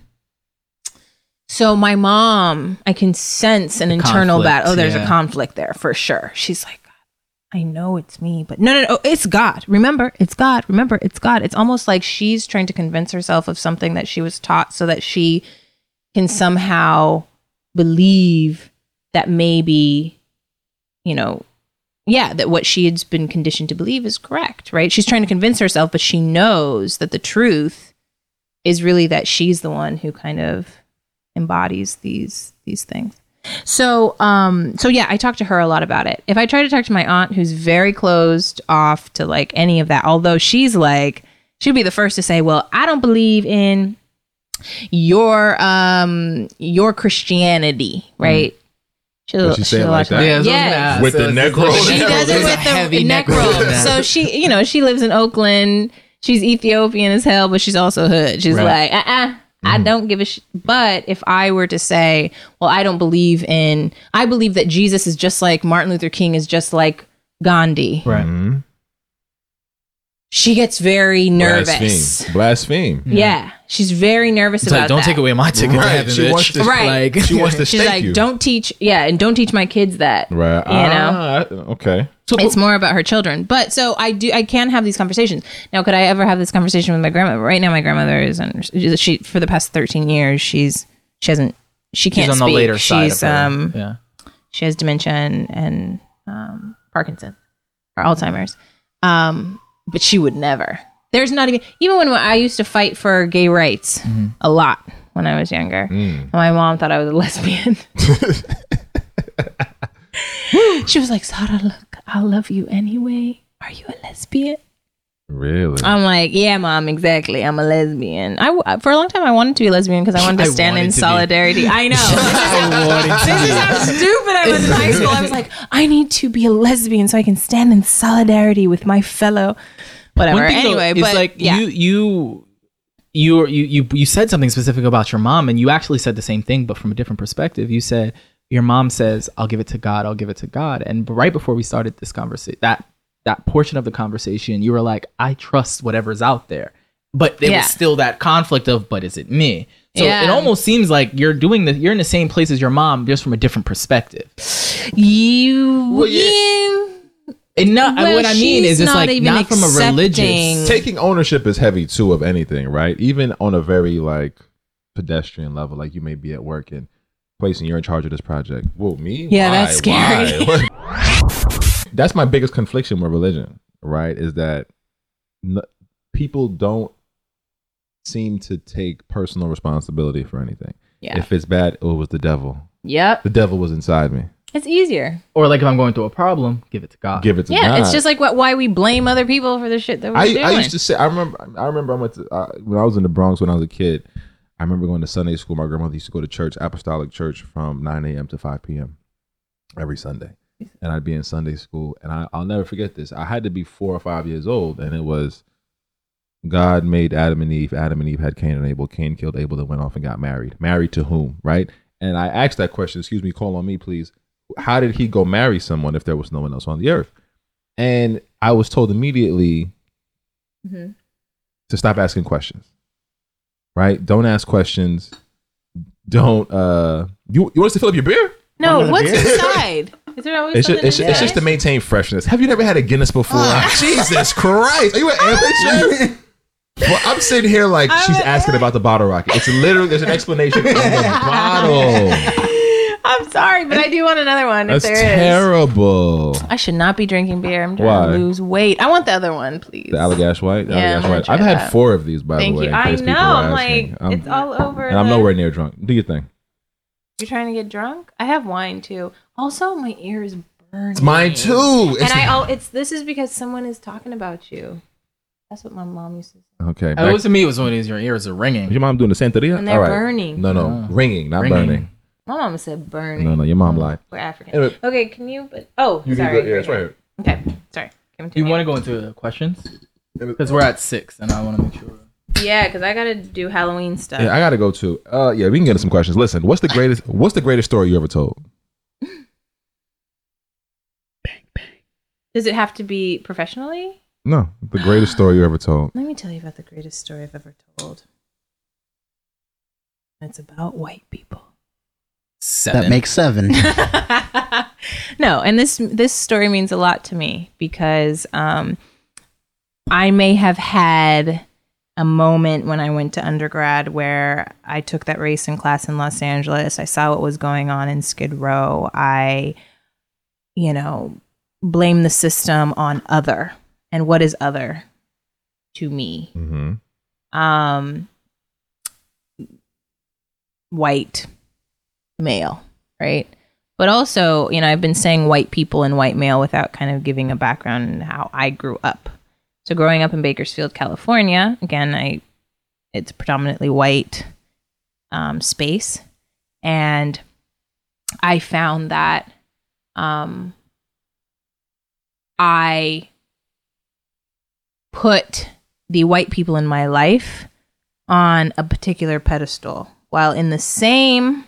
So my mom, I can sense an internal conflict, battle. Oh, there's yeah. a conflict there for sure. She's like, I know it's me, but no, no, no, it's God. Remember, it's God. Remember, it's God. It's almost like she's trying to convince herself of something that she was taught so that she can somehow believe that maybe, you know, yeah, that what she had been conditioned to believe is correct, right? She's trying to convince herself, but she knows that the truth is really that she's the one who kind of embodies these these things. So, um, so yeah, I talk to her a lot about it. If I try to talk to my aunt, who's very closed off to like any of that, although she's like, she'd be the first to say, "Well, I don't believe in your um your Christianity," right? She'll, Does she say it she'll like like that? Yeah, that's what I was Yes. gonna ask. With the So neck it's- roll? it's- She it's- does it there's a with the heavy neck, roll roll. in that. So she, you know, she lives in Oakland. She's Ethiopian as hell, but she's also hood. She's Right. like, uh, uh I don't give a sh-. But if I were to say, well, I don't believe in, I believe that Jesus is just like Martin Luther King is just like Gandhi. Right. Mhm. She gets very nervous. Blaspheme. Blaspheme. Yeah, she's very nervous It's about like, don't that. take away my ticket to Right, heaven, she bitch. wants to- Right. Like, She wants to She's stake like, you. don't teach, yeah, and don't teach my kids that. Right. You know? Ah, okay. It's more about her children. But so I do, I can have these conversations. Now, could I ever have this conversation with my grandmother? Right now, my grandmother is, under, she, for the past thirteen years, she's, she hasn't, she can't She's on speak. the later side She's, of her. um, yeah. she has dementia and, and um, Parkinson or Alzheimer's. Um, but she would never. There's not even, even when I used to fight for gay rights Mm-hmm. a lot when I was younger. Mm. And my mom thought I was a lesbian. She was like, Sarah, look, I love you anyway. Are you a lesbian? Really? I'm like, yeah, mom, exactly. I'm a lesbian. I w- for a long time I wanted to be a lesbian because I wanted to I stand wanted in to be. solidarity. I know. I wanted to This is be. how stupid I was in high school. I was like, I need to be a lesbian so I can stand in solidarity with my fellow whatever. One thing, though, Anyway, it's but like yeah. you you you you you you said something specific about your mom, and you actually said the same thing, but from a different perspective. You said your mom says, "I'll give it to God. I'll give it to God." And right before we started this conversation, that that portion of the conversation, you were like, "I trust whatever's out there," but there Yeah. was still that conflict of, "But is it me?" So Yeah. it almost seems like you're doing the you're in the same place as your mom, just from a different perspective. You, Well, yeah. you And not Well, what I mean she's is it's not like even not from a accepting- religious. Taking ownership is heavy too of anything, right? Even on a very like pedestrian level, like you may be at work and placing you're in charge of this project. Whoa, me? Yeah, Why? that's scary. Why? That's my biggest confliction with religion, right? Is that n- people don't seem to take personal responsibility for anything. Yeah. If it's bad, oh, it was the devil. Yep. The devil was inside me. It's easier. Or like if I'm going through a problem, give it to God. Give it to Yeah, God. it's just like what why we blame other people for the shit that we're I, doing. I used to say I remember I remember I went to uh, when I was in the Bronx when I was a kid. I remember going to Sunday school. My grandmother used to go to church, Apostolic Church, from nine a.m. to five p.m. every Sunday, and I'd be in Sunday school. And I, I'll never forget this. I had to be four or five years old, and it was God made Adam and Eve. Adam and Eve had Cain and Abel. Cain killed Abel, then went off and got married. Married to whom? Right? And I asked that question. Excuse me, call on me, please. How did he go marry someone if there was no one else on the earth? And I was told immediately Mhm. to stop asking questions. Right? Don't ask questions. Don't uh you you want us to fill up your beer? No, Another what's beer? inside? Is there always It's just, something it's, it's just to inside? maintain freshness. Have you never had a Guinness before? Jesus Christ. Are you an amateur? Well, I'm sitting here like I'm she's an asking about the bottle rocket. It's literally there's an explanation in the bottle. I'm sorry, but I do want another one That's if there is. terrible. I should not be drinking beer. I'm trying Why? to lose weight. I want the other one, please. The Allagash White. The Yeah, I'm Allagash gonna White. try I've had that. four of these by Thank the way. you. in I case know. people are I'm asking. like, I'm- it's all over. and I'm the- nowhere near drunk. Do your thing. You're trying to get drunk? I have wine too. Also, my ear is burning. It's mine too. It's And I, oh, it's this is because someone is talking about you. That's what my mom used to say. okay. It back- was to me. It was when it was your ears are ringing. Is your mom doing the Santeria? And they're All right. burning. No, no, Oh. ringing, not Ringing. burning. My mom said burning. No, no, your mom lied. We're African. Anyway. Okay, can you? But oh, You sorry. did, yeah, it's right here. Okay, sorry. Give it to Do you me. want to go into questions? Because we're at six, and I want to make sure. Yeah, because I gotta do Halloween stuff. Yeah, I gotta go too. Uh, yeah, we can get into some questions. Listen, what's the greatest? What's the greatest story you ever told? Does it have to be professionally? No, the greatest story you ever told. Let me tell you about the greatest story I've ever told. It's about white people. Seven. That makes seven. No, and this this story means a lot to me because um, I may have had a moment when I went to undergrad where I took that racing class in Los Angeles. I saw what was going on in Skid Row. I, you know, blame the system on other. And what is other to me? Mm-hmm. Um, white male, right? But also, you know, I've been saying white people and white male without kind of giving a background in how I grew up. So growing up in Bakersfield, California, again, I it's predominantly white um, space, and I found that um, I put the white people in my life on a particular pedestal, while in the same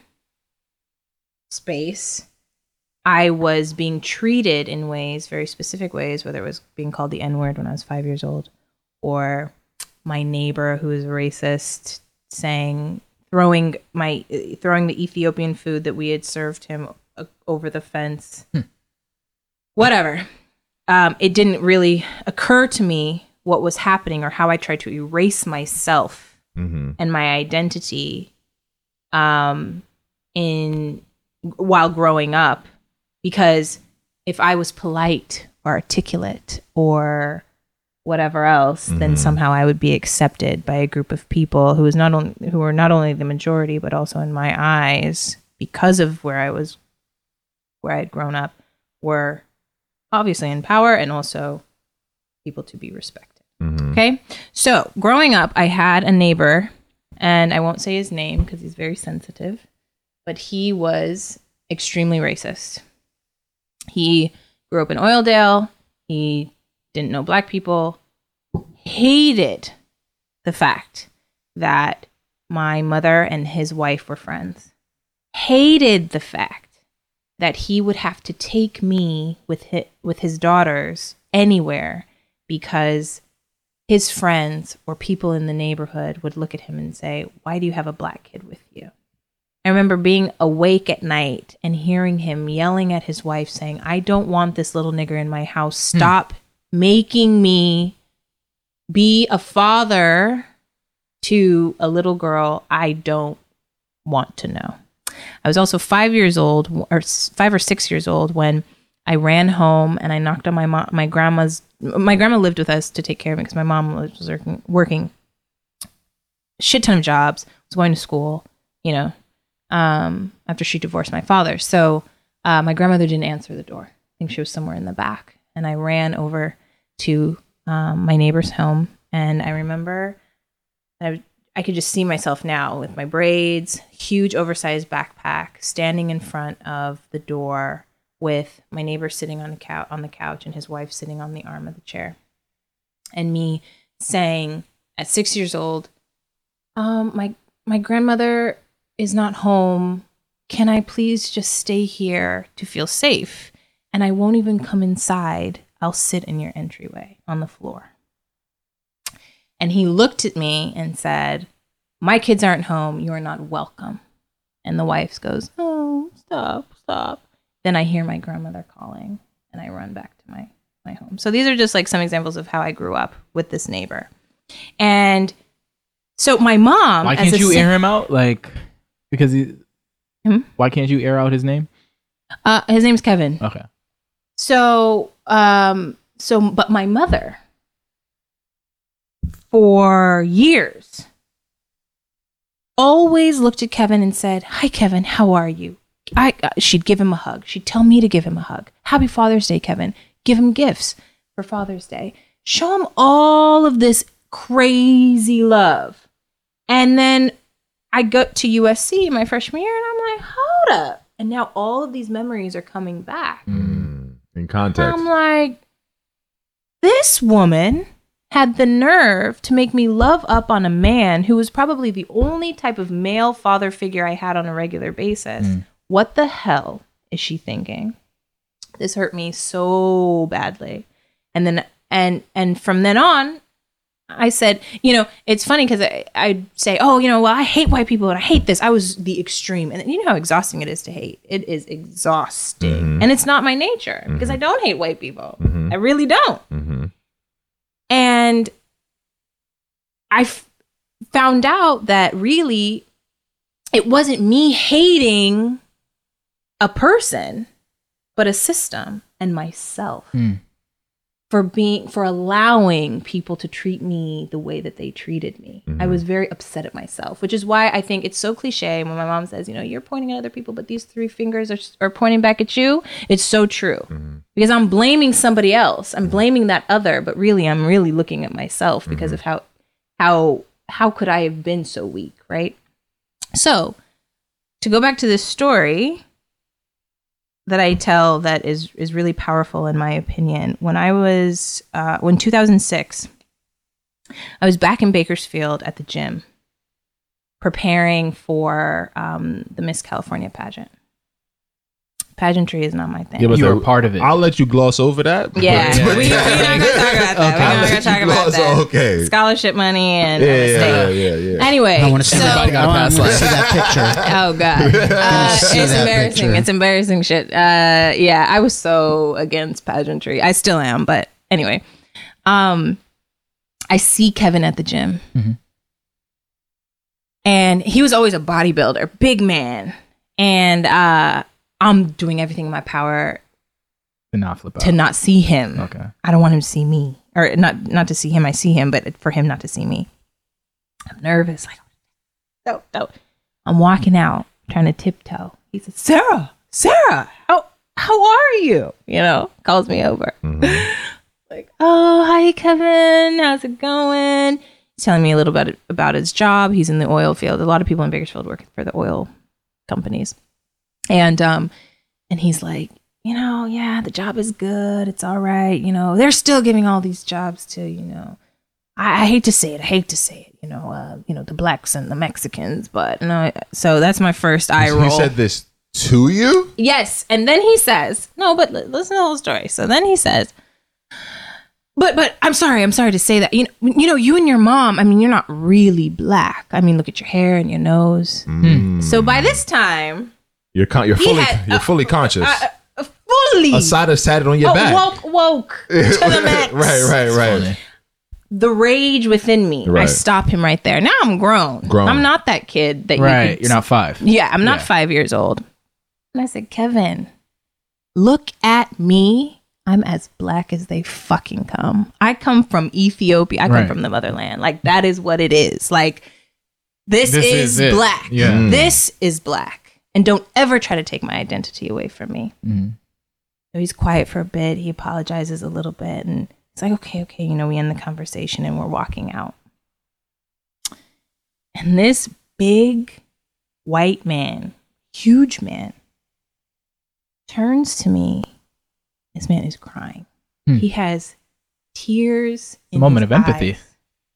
space, I was being treated in ways, very specific ways, whether it was being called the N-word when I was five years old, or my neighbor who is racist saying, throwing my, throwing the Ethiopian food that we had served him uh, over the fence. Hmm. Whatever. Um, it didn't really occur to me what was happening or how I tried to erase myself Mm-hmm. and my identity um, in while growing up, because if I was polite or articulate or whatever else, Mhm. then somehow I would be accepted by a group of people who is not only who are not only the majority, but also in my eyes, because of where I was, where I had grown up, were obviously in power and also people to be respected. Mm-hmm. Okay. So growing up, I had a neighbor, and I won't say his name because he's very sensitive, but he was extremely racist. He grew up in Oildale. He didn't know black people, hated the fact that my mother and his wife were friends. Hated the fact that he would have to take me with his, with his daughters anywhere because his friends or people in the neighborhood would look at him and say, "Why do you have a black kid with you?" I remember being awake at night and hearing him yelling at his wife saying, "I don't want this little nigger in my house. Stop hmm. making me be a father to a little girl I don't want to know." I was also five years old or five or six years old when I ran home and I knocked on my mom, my grandma's, my grandma lived with us to take care of me because my mom was working, working a shit ton of jobs, was going to school, you know, um, after she divorced my father. So uh, my grandmother didn't answer the door. I think she was somewhere in the back. And I ran over to um, my neighbor's home. And I remember I, I could just see myself now with my braids, huge oversized backpack, standing in front of the door with my neighbor sitting on the couch, on the couch and his wife sitting on the arm of the chair. And me saying at six years old, um, my my grandmother is not home. Can I please just stay here to feel safe? And I won't even come inside. I'll sit in your entryway on the floor. And he looked at me and said, "My kids aren't home. You are not welcome." And the wife goes, "Oh, stop, stop." Then I hear my grandmother calling and I run back to my, my home. So these are just like some examples of how I grew up with this neighbor. And so my mom... Why can't you air him out? Like, because he... Hmm? Why can't you air out his name? Uh, his name's Kevin. Okay. So, um, so, but my mother, for years, always looked at Kevin and said, "Hi, Kevin, how are you?" I, uh, she'd give him a hug. She'd tell me to give him a hug. "Happy Father's Day, Kevin." Give him gifts for Father's Day. Show him all of this crazy love. And then I go to U S C my freshman year and I'm like, hold up. And now all of these memories are coming back. Mm, in context. I'm like, this woman had the nerve to make me love up on a man who was probably the only type of male father figure I had on a regular basis. Mm. What the hell is she thinking? This hurt me so badly. And then, and, and from then on, I said, you know, it's funny because I, I'd say, oh, you know, well, I hate white people and I hate this. I was the extreme. And you know how exhausting it is to hate. It is exhausting. Mm-hmm. And it's not my nature mm-hmm. because I don't hate white people. Mm-hmm. I really don't. Mm-hmm. And I f- found out that really it wasn't me hating a person, but a system and myself mm. for being, for allowing people to treat me the way that they treated me. Mm-hmm. I was very upset at myself, which is why I think it's so cliche when my mom says, you know, you're pointing at other people, but these three fingers are, are pointing back at you. It's so true mm-hmm. because I'm blaming somebody else. I'm blaming that other, but really I'm really looking at myself mm-hmm. because of how, how, how could I have been so weak? Right. So to go back to this story that I tell that is is really powerful in my opinion. When I was, uh, when two thousand six, I was back in Bakersfield at the gym preparing for um, the Miss California pageant. Pageantry is not my thing. Yeah, but you were part of it. I'll let you gloss over that. Yeah, yeah. we, we're not going to talk about that. Okay. We're not going to talk about that. Okay. Scholarship money and yeah, yeah, yeah, yeah. Anyway, I want to see, so, that, I want to see that picture. Oh God, uh, it's embarrassing. Picture. It's embarrassing shit. Uh, yeah, I was so against pageantry. I still am, but anyway, um, I see Kevin at the gym, mm-hmm. and he was always a bodybuilder, big man, and uh. I'm doing everything in my power to not flip out. To not see him. Okay. I don't want him to see me. Or not not to see him, I see him, but for him not to see me. I'm nervous. Like, no, no. I'm walking out, trying to tiptoe. He said, Sarah, Sarah, how how are you? You know, calls me over. Mm-hmm. Like, oh, hi, Kevin. How's it going? He's telling me a little bit about his job. He's in the oil field. A lot of people in Bakersfield work for the oil companies. And um, and he's like, you know, yeah, the job is good. It's all right. You know, they're still giving all these jobs to, you know, I, I hate to say it. I hate to say it. You know, uh, you know, the blacks and the Mexicans, but no. So that's my first eye roll. He said this to you? Yes, and then he says, "No, but l- listen to the whole story." So then he says, "But, but I'm sorry. I'm sorry to say that. You know, you know, you and your mom. I mean, you're not really black. I mean, look at your hair and your nose. Mm. So by this time, You're con- you're he fully had, you're uh, fully conscious. uh, uh, fully A side of sat on your oh, back. woke, woke to the max. right, right, right. Funny. The rage within me. I Right. stop him right there. Now I'm grown. Grown. I'm not that kid that Right. you could, You're not five. Yeah, I'm not Yeah. five years old. And I said, Kevin, look at me. I'm as black as they fucking come. I come from Ethiopia. I come Right. from the motherland. Like, that is what it is. Like, this, This is, is it. black. Yeah. Mm. This is black. And don't ever try to take my identity away from me. Mhm. So he's quiet for a bit. He apologizes a little bit. And it's like, okay, okay. You know, we end the conversation and we're walking out. And this big white man, huge man, turns to me. This man is crying. Hmm. He has tears A in moment his of empathy. eyes.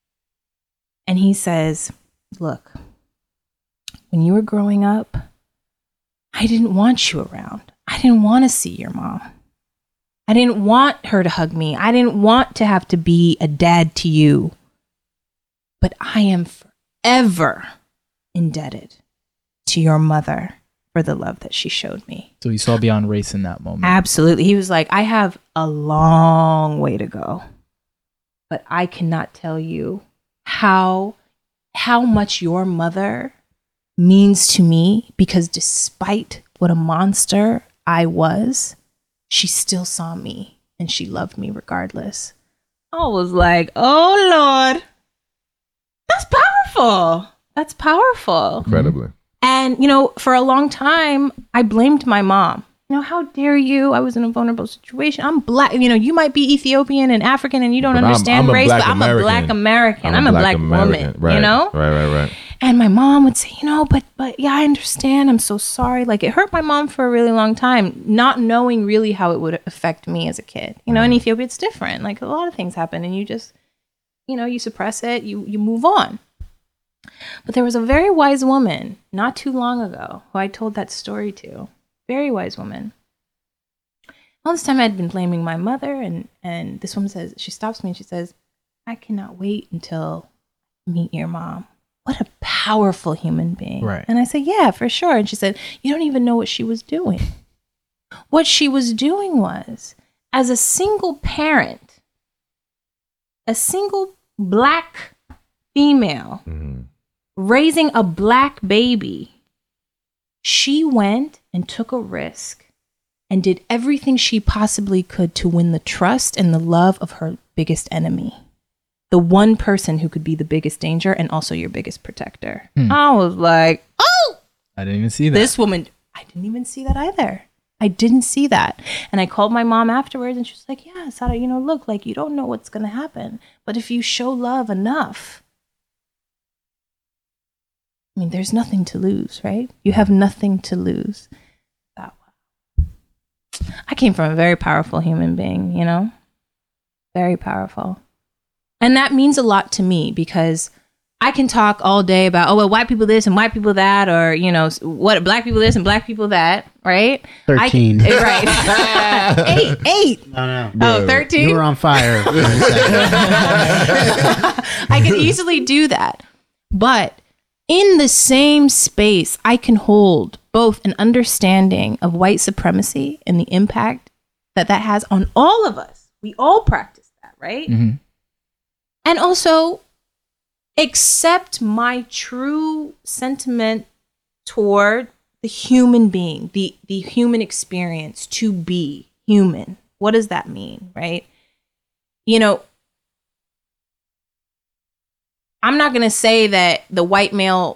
And he says, look, when you were growing up, I didn't want you around. I didn't want to see your mom. I didn't want her to hug me. I didn't want to have to be a dad to you. But I am forever indebted to your mother for the love that she showed me. So you saw beyond race in that moment. Absolutely. He was like, I have a long way to go, but I cannot tell you how how much your mother means to me, because despite what a monster I was, she still saw me and she loved me regardless. I was like, oh Lord, that's powerful. That's powerful. Incredibly. And, you know, for a long time, I blamed my mom. You know, how dare you? I was in a vulnerable situation. I'm black. You know, you might be Ethiopian and African and you don't But I'm- understand I'm a race, black but I'm American. a black American. I'm, a black, American. woman, Right. you know? Right, right, right. And my mom would say, you know, but, but yeah, I understand. I'm so sorry. Like, it hurt my mom for a really long time, not knowing really how it would affect me as a kid. You know, in Ethiopia, it's different. Like, a lot of things happen and you just, you know, you suppress it, you, you move on. But there was a very wise woman not too long ago who I told that story to. Very wise woman. All this time I'd been blaming my mother, and, and this woman says, she stops me and she says, I cannot wait until I meet your mom. What a powerful human being. Right. And I said, yeah, for sure. And she said, you don't even know what she was doing. What she was doing was, as a single parent, a single black female, Mm-hmm. raising a black baby, she went and took a risk and did everything she possibly could to win the trust and the love of her biggest enemy. The one person who could be the biggest danger and also your biggest protector. Hmm. I was like, oh, I didn't even see that. this woman, I didn't even see that either. I didn't see that. And I called my mom afterwards and she was like, yeah, Sada, you know, look, like, you don't know what's going to happen. But if you show love enough, I mean, there's nothing to lose, right? You have nothing to lose. That way. I came from a very powerful human being, you know? Very powerful. And that means a lot to me because I can talk all day about, oh, well, white people this and white people that, or, you know, what black people this and black people that, right? thirteen. I, right. eight, eight. No, no. Oh, thirteen? You were on fire. for a second. I can easily do that. But in the same space, I can hold both an understanding of white supremacy and the impact that that has on all of us. We all practice that, right? Mhm. And also accept my true sentiment toward the human being, the, the human experience, to be human. What does that mean, right? You know, I'm not going to say that the white male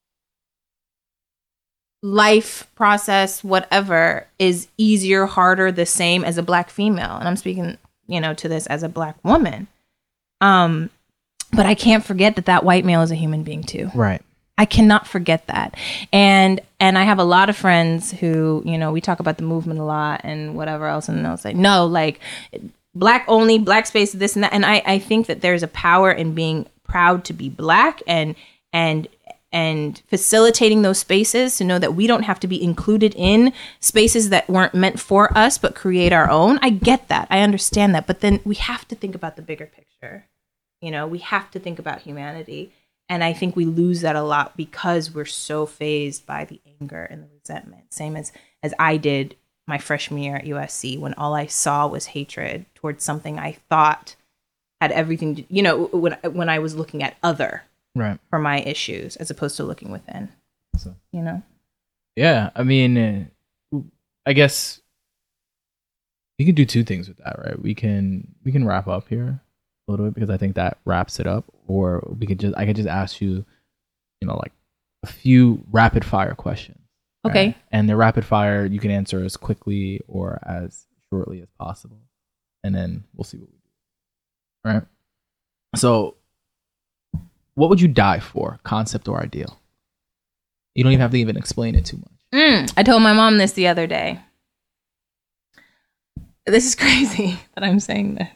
life process, whatever, is easier, harder, the same as a black female. And I'm speaking, you know, to this as a black woman. Um, but I can't forget that that white male is a human being too. Right. I cannot forget that. And and I have a lot of friends who, you know, we talk about the movement a lot and whatever else, and they'll say, no, like, black only, black space, this and that. And I, I think that there's a power in being proud to be black and and and facilitating those spaces to know that we don't have to be included in spaces that weren't meant for us, but create our own. I get that. I understand that. But then we have to think about the bigger picture. You know, we have to think about humanity. And I think we lose that a lot because we're so fazed by the anger and the resentment. Same as, as I did my freshman year at U S C when all I saw was hatred towards something I thought had everything to, you know, when, when I was looking at other Right. for my issues as opposed to looking within. So, you know? Yeah. I mean, uh, I guess we can do two things with that, right? We can we can wrap up here a little bit because I think that wraps it up. Or we could just I could just ask you, you know, like a few rapid fire questions. Okay. Right? And the rapid fire you can answer as quickly or as shortly as possible. And then we'll see what we do. All right. So what would you die for, concept or ideal? You don't even have to even explain it too much. Mm, I told my mom this the other day. This is crazy that I'm saying this.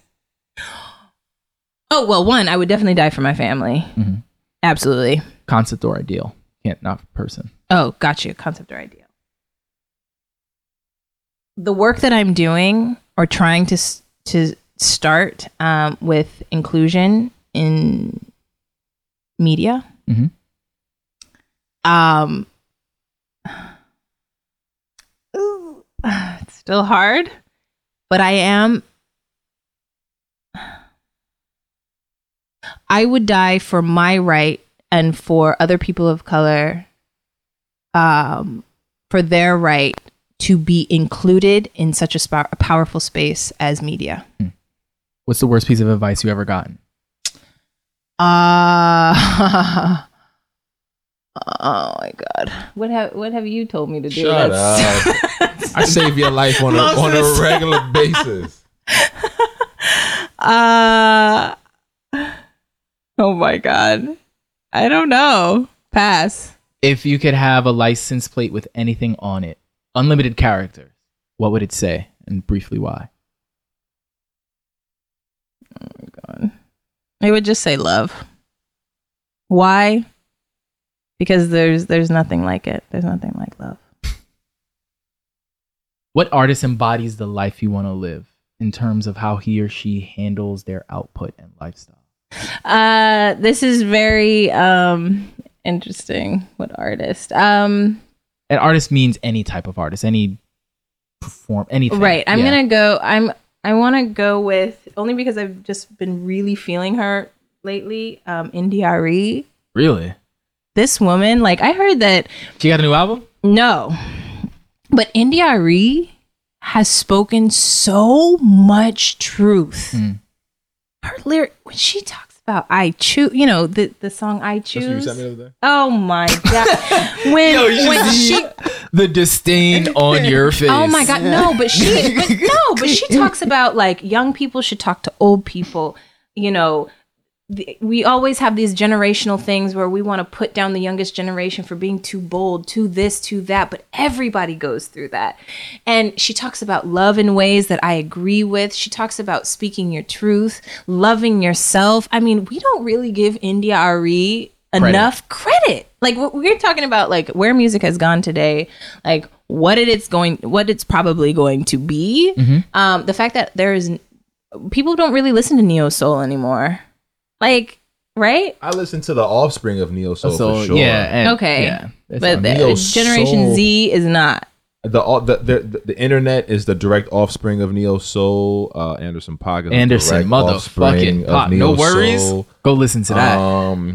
Oh, well, one, I would definitely die for my family. Mm-hmm. Absolutely. Concept or ideal? Can't, not person. Oh, got you. Concept or ideal. The work that I'm doing or trying to to start um, with inclusion in media. Mm-hmm. Um, ooh, it's still hard, but I am. I would die for my right and for other people of color, um, for their right to be included in such a, sp- a powerful space as media. Hmm. What's the worst piece of advice you ever gotten? Uh, oh my God. What have what have you told me to do? Shut That's- up. I save your life on a, on a regular basis. Uh, oh my God. I don't know. Pass. If you could have a license plate with anything on it, unlimited characters, what would it say? And briefly why? Oh my God. I would just say love. Why? Because there's there's nothing like it. There's nothing like love. What artist embodies the life you want to live in terms of how he or she handles their output and lifestyle? Uh, this is very um interesting. What artist? Um, An artist means any type of artist, any perform, anything. right. I'm Yeah. gonna go. I'm. I want to go with only because I've just been really feeling her lately. Um, India.Arie. Really? This woman, like I heard that. She got a new album? No, but India.Arie has spoken so much truth. Mm. Her lyric when she talks about "I choose," you know, the the song "I That's what you Choose." sent me the other day? Oh my God! When Yo, you when see she. the disdain on your face. Oh my God, no, but she, but no, but she talks about like young people should talk to old people. You know, the, we always have these generational things where we want to put down the youngest generation for being too bold, too this, too that, but everybody goes through that. And she talks about love in ways that I agree with. She talks about speaking your truth, loving yourself. I mean, we don't really give India.Arie enough credit. Like what we're talking about, like where music has gone today, like what it it's going, what it's probably going to be. Mm-hmm. Um, the fact that there is people don't really listen to neo soul anymore, like right? I listened to the offspring of neo soul So, for sure. yeah. and- Okay. Yeah. That's But not- the, Neo Generation Soul. Z is not. The, all- the the the the internet is the direct offspring of neo soul. Uh, Anderson Paak is the Anderson, direct offspring motherfucking of Pac. No neo worries. soul. Go listen to that. Um,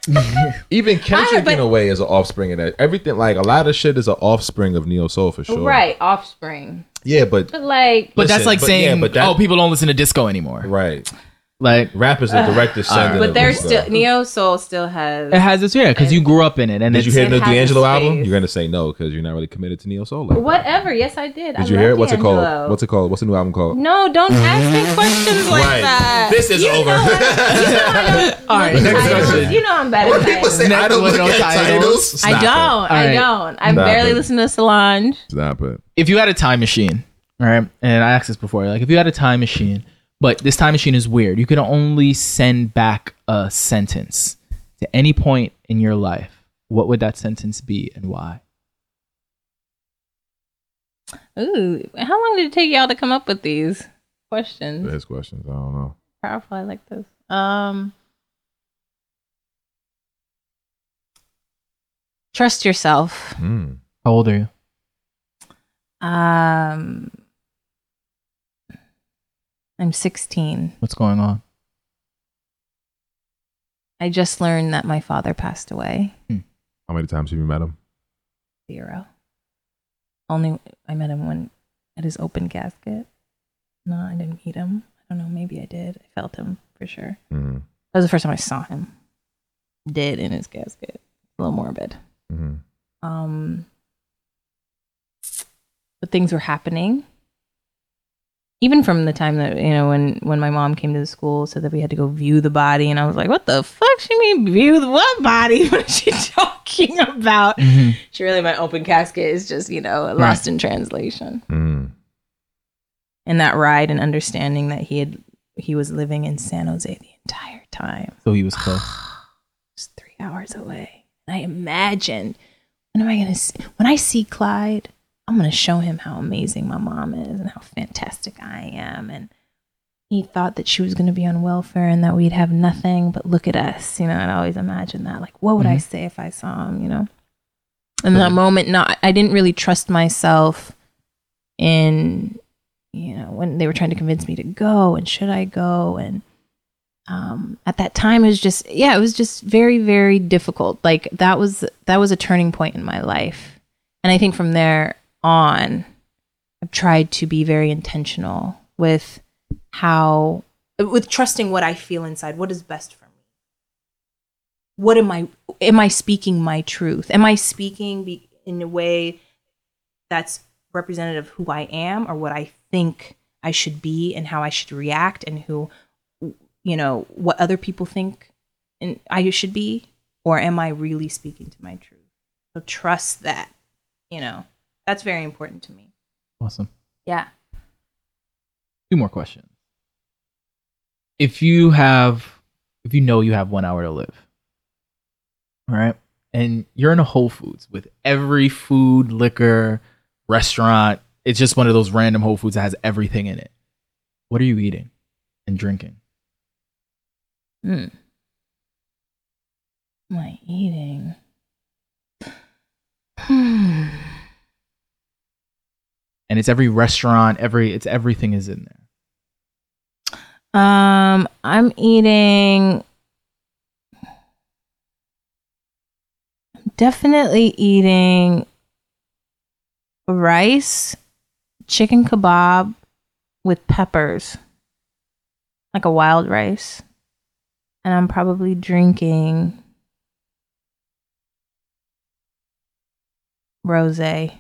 even Kendrick but- in a way is an offspring of that. Everything like a lot of shit is an offspring of neo soul for sure. Right, offspring. Yeah, but But like, but that's listen, like but saying, yeah, but that- oh, people don't listen to disco anymore. right. Like, Rap is the direct descendant. but of there's this still stuff. neo soul still has. it has its, yeah, because you grew up in it. And Did you it's, hear it the has D'Angelo a album? space. You're gonna say no because you're not really committed to neo soul. Like that. Whatever. Yes, I did. Did you hear it? What's it called? What's it called? What's the new album called? No, don't ask me questions like Right. that. This is You know over. what? You know I don't All right, look at next titles. question. You know I'm bad at titles. say I don't With look no at titles. titles. I Stop don't. All I right. don't. I Stop barely it. listen to Solange. Stop it. if you had a time machine, right? And I asked this before, like, if you had a time machine, But this time machine is weird. You can only send back a sentence to any point in your life. What would that sentence be and why? Ooh, how long did it take y'all to come up with these questions? There's questions. I don't know. Powerful. I like this. Um, trust yourself. Mm. How old are you? Um, I'm sixteen. What's going on? I just learned that my father passed away. How many times have you met him? Zero. Only I met him when at his open casket. No, I didn't meet him. I don't know. Maybe I did. I felt him for sure. Mm-hmm. That was the first time I saw him dead in his casket. A little morbid. Mm-hmm. Um, but things were happening. Even from the time that, you know, when, when my mom came to the school, said that we had to go view the body. And I was like, what the fuck? She mean view the what body? What is she talking about? Mm-hmm. She really, my open casket is just, you know, lost Right. in translation. Mm-hmm. And that ride and understanding that he had, he was living in San Jose the entire time. So he was close. Just three hours away. And I imagined, when am I going to see, when I see Clyde, I'm going to show him how amazing my mom is and how fantastic I am. And he thought that she was going to be on welfare and that we'd have nothing, but look at us. You know, I'd always imagine that. Like, what would I say if I saw him, you know? In that moment, no, I didn't really trust myself in, you know, when they were trying to convince me to go and should I go. And um, at that time, it was just, yeah, it was just very, very difficult. Like that was, that was a turning point in my life. And I think from there on, I've tried to be very intentional with how, with trusting what I feel inside. What is best for me? What am I, am I speaking my truth? Am I speaking be, in a way that's representative of who I am or what I think I should be and how I should react and who, you know, what other people think and I should be? Or am I really speaking to my truth? So trust that, you know. That's very important to me. Awesome. Yeah. Two more questions. If you have, if you know you have one hour to live, all right, and you're in a Whole Foods with every food, liquor, restaurant, it's just one of those random Whole Foods that has everything in it. What are you eating and drinking? Hmm. What am I eating? Hmm. And it's every restaurant, every it's everything is in there. Um, I'm eating. Definitely eating rice, chicken kebab with peppers, like a wild rice, and I'm probably drinking rosé.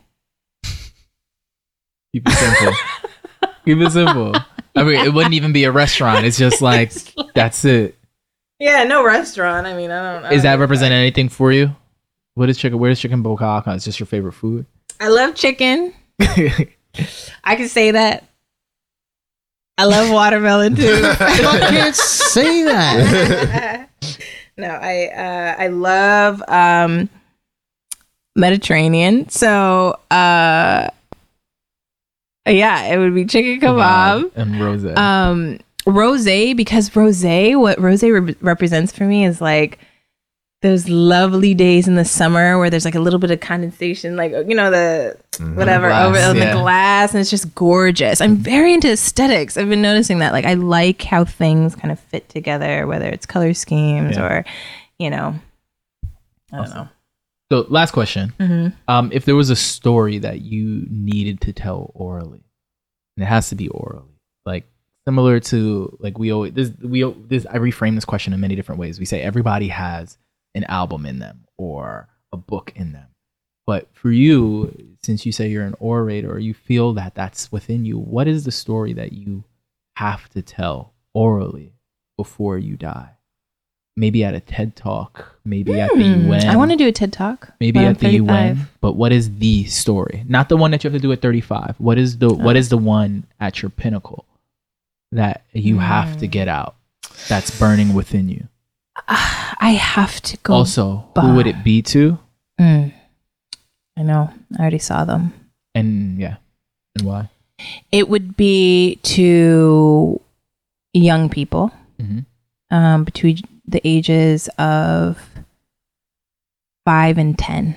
Keep it simple. Keep it simple. I mean, it wouldn't even be a restaurant. It's just like, that's it. Yeah, no restaurant. I mean, I don't know. Is that represent anything for you? What is chicken? Where is chicken bokaka? It's just your favorite food? I love chicken. I can say that. I love watermelon too. I can't say that. No, I uh, I love um, Mediterranean. So uh, yeah, it would be chicken kebab and rosé. Um, rosé, because rosé, what rosé re- represents for me is like those lovely days in the summer where there's like a little bit of condensation, like, you know, the whatever Glass, over on yeah. the glass, and it's just gorgeous. I'm very into aesthetics. I've been noticing that. Like, I like how things kind of fit together, whether it's color schemes Yeah. or, you know, I don't Awesome. know. So last question. Mm-hmm. Um, if there was a story that you needed to tell orally, and it has to be orally, like similar to like we always this we this I reframe this question in many different ways. We say everybody has an album in them or a book in them, but for you, since you say you're an orator, or you feel that that's within you, what is the story that you have to tell orally before you die? Maybe at a TED Talk, maybe at the U N. I want to do a TED Talk. Maybe when I'm at the U N, thirty-five. but what is the story? Not the one that you have to do at thirty-five. What is the what is the one at your pinnacle that you mm. have to get out, that's burning within you? Uh, I have to go. Also, by. Who would it be to? Mm. I know. I already saw them. And yeah. And why? It would be to young people mm-hmm. um, between the ages of five and ten.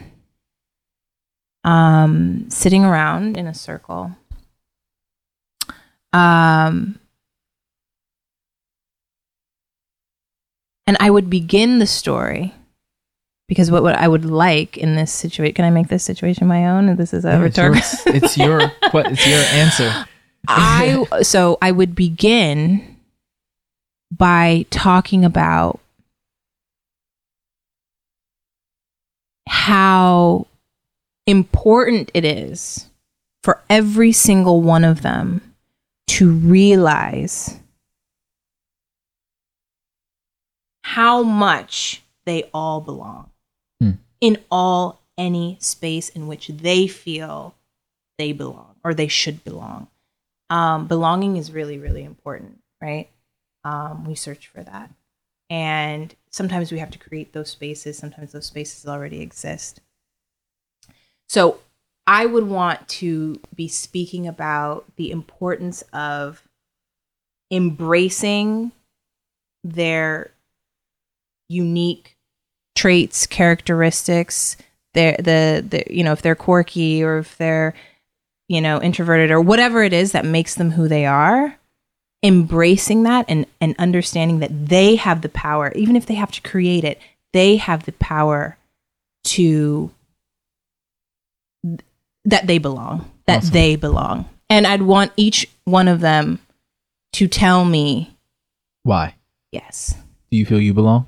Um, sitting around in a circle. Um, and I would begin the story because what, what I would like in this situation, can I make this situation my own? And this is a yeah, rhetorical. It's your, it's your, what, it's your answer. I, so I would begin by talking about how important it is for every single one of them to realize how much they all belong hmm. in all any space in which they feel they belong or they should belong. Um, belonging is really, really important, right? Um, we search for that. And sometimes we have to create those spaces. Sometimes those spaces already exist. So I would want to be speaking about the importance of embracing their unique traits, characteristics, their the, the you know, if they're quirky or if they're, you know, introverted or whatever it is that makes them who they are, embracing that and, and understanding that they have the power, even if they have to create it, they have the power to that they belong, that awesome. They belong. And I'd want each one of them to tell me why. Yes. Do you feel you belong?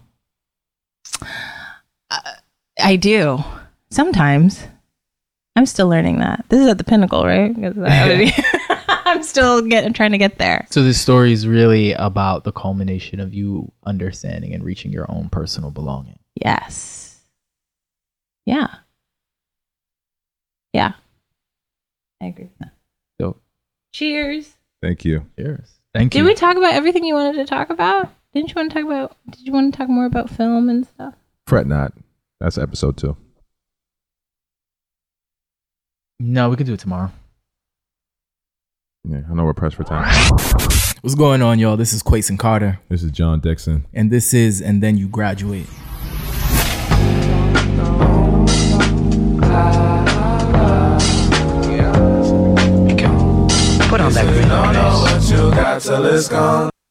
Uh, I do. Sometimes. I'm still learning that. This is at the pinnacle, right? I'm still getting, trying to get there. So this story is really about the culmination of you understanding and reaching your own personal belonging. Yes. Yeah. Yeah. I agree with that. So, cheers. Thank you. Cheers. Thank you. Did we talk about everything you wanted to talk about? Didn't you want to talk about, did you want to talk more about film and stuff? Fret not. That's episode two. No, we can do it tomorrow. Yeah, I know we're pressed for time. What's going on, y'all? This is Quason Carter. This is John Dixon. And this is And Then You Graduate. Put on that green.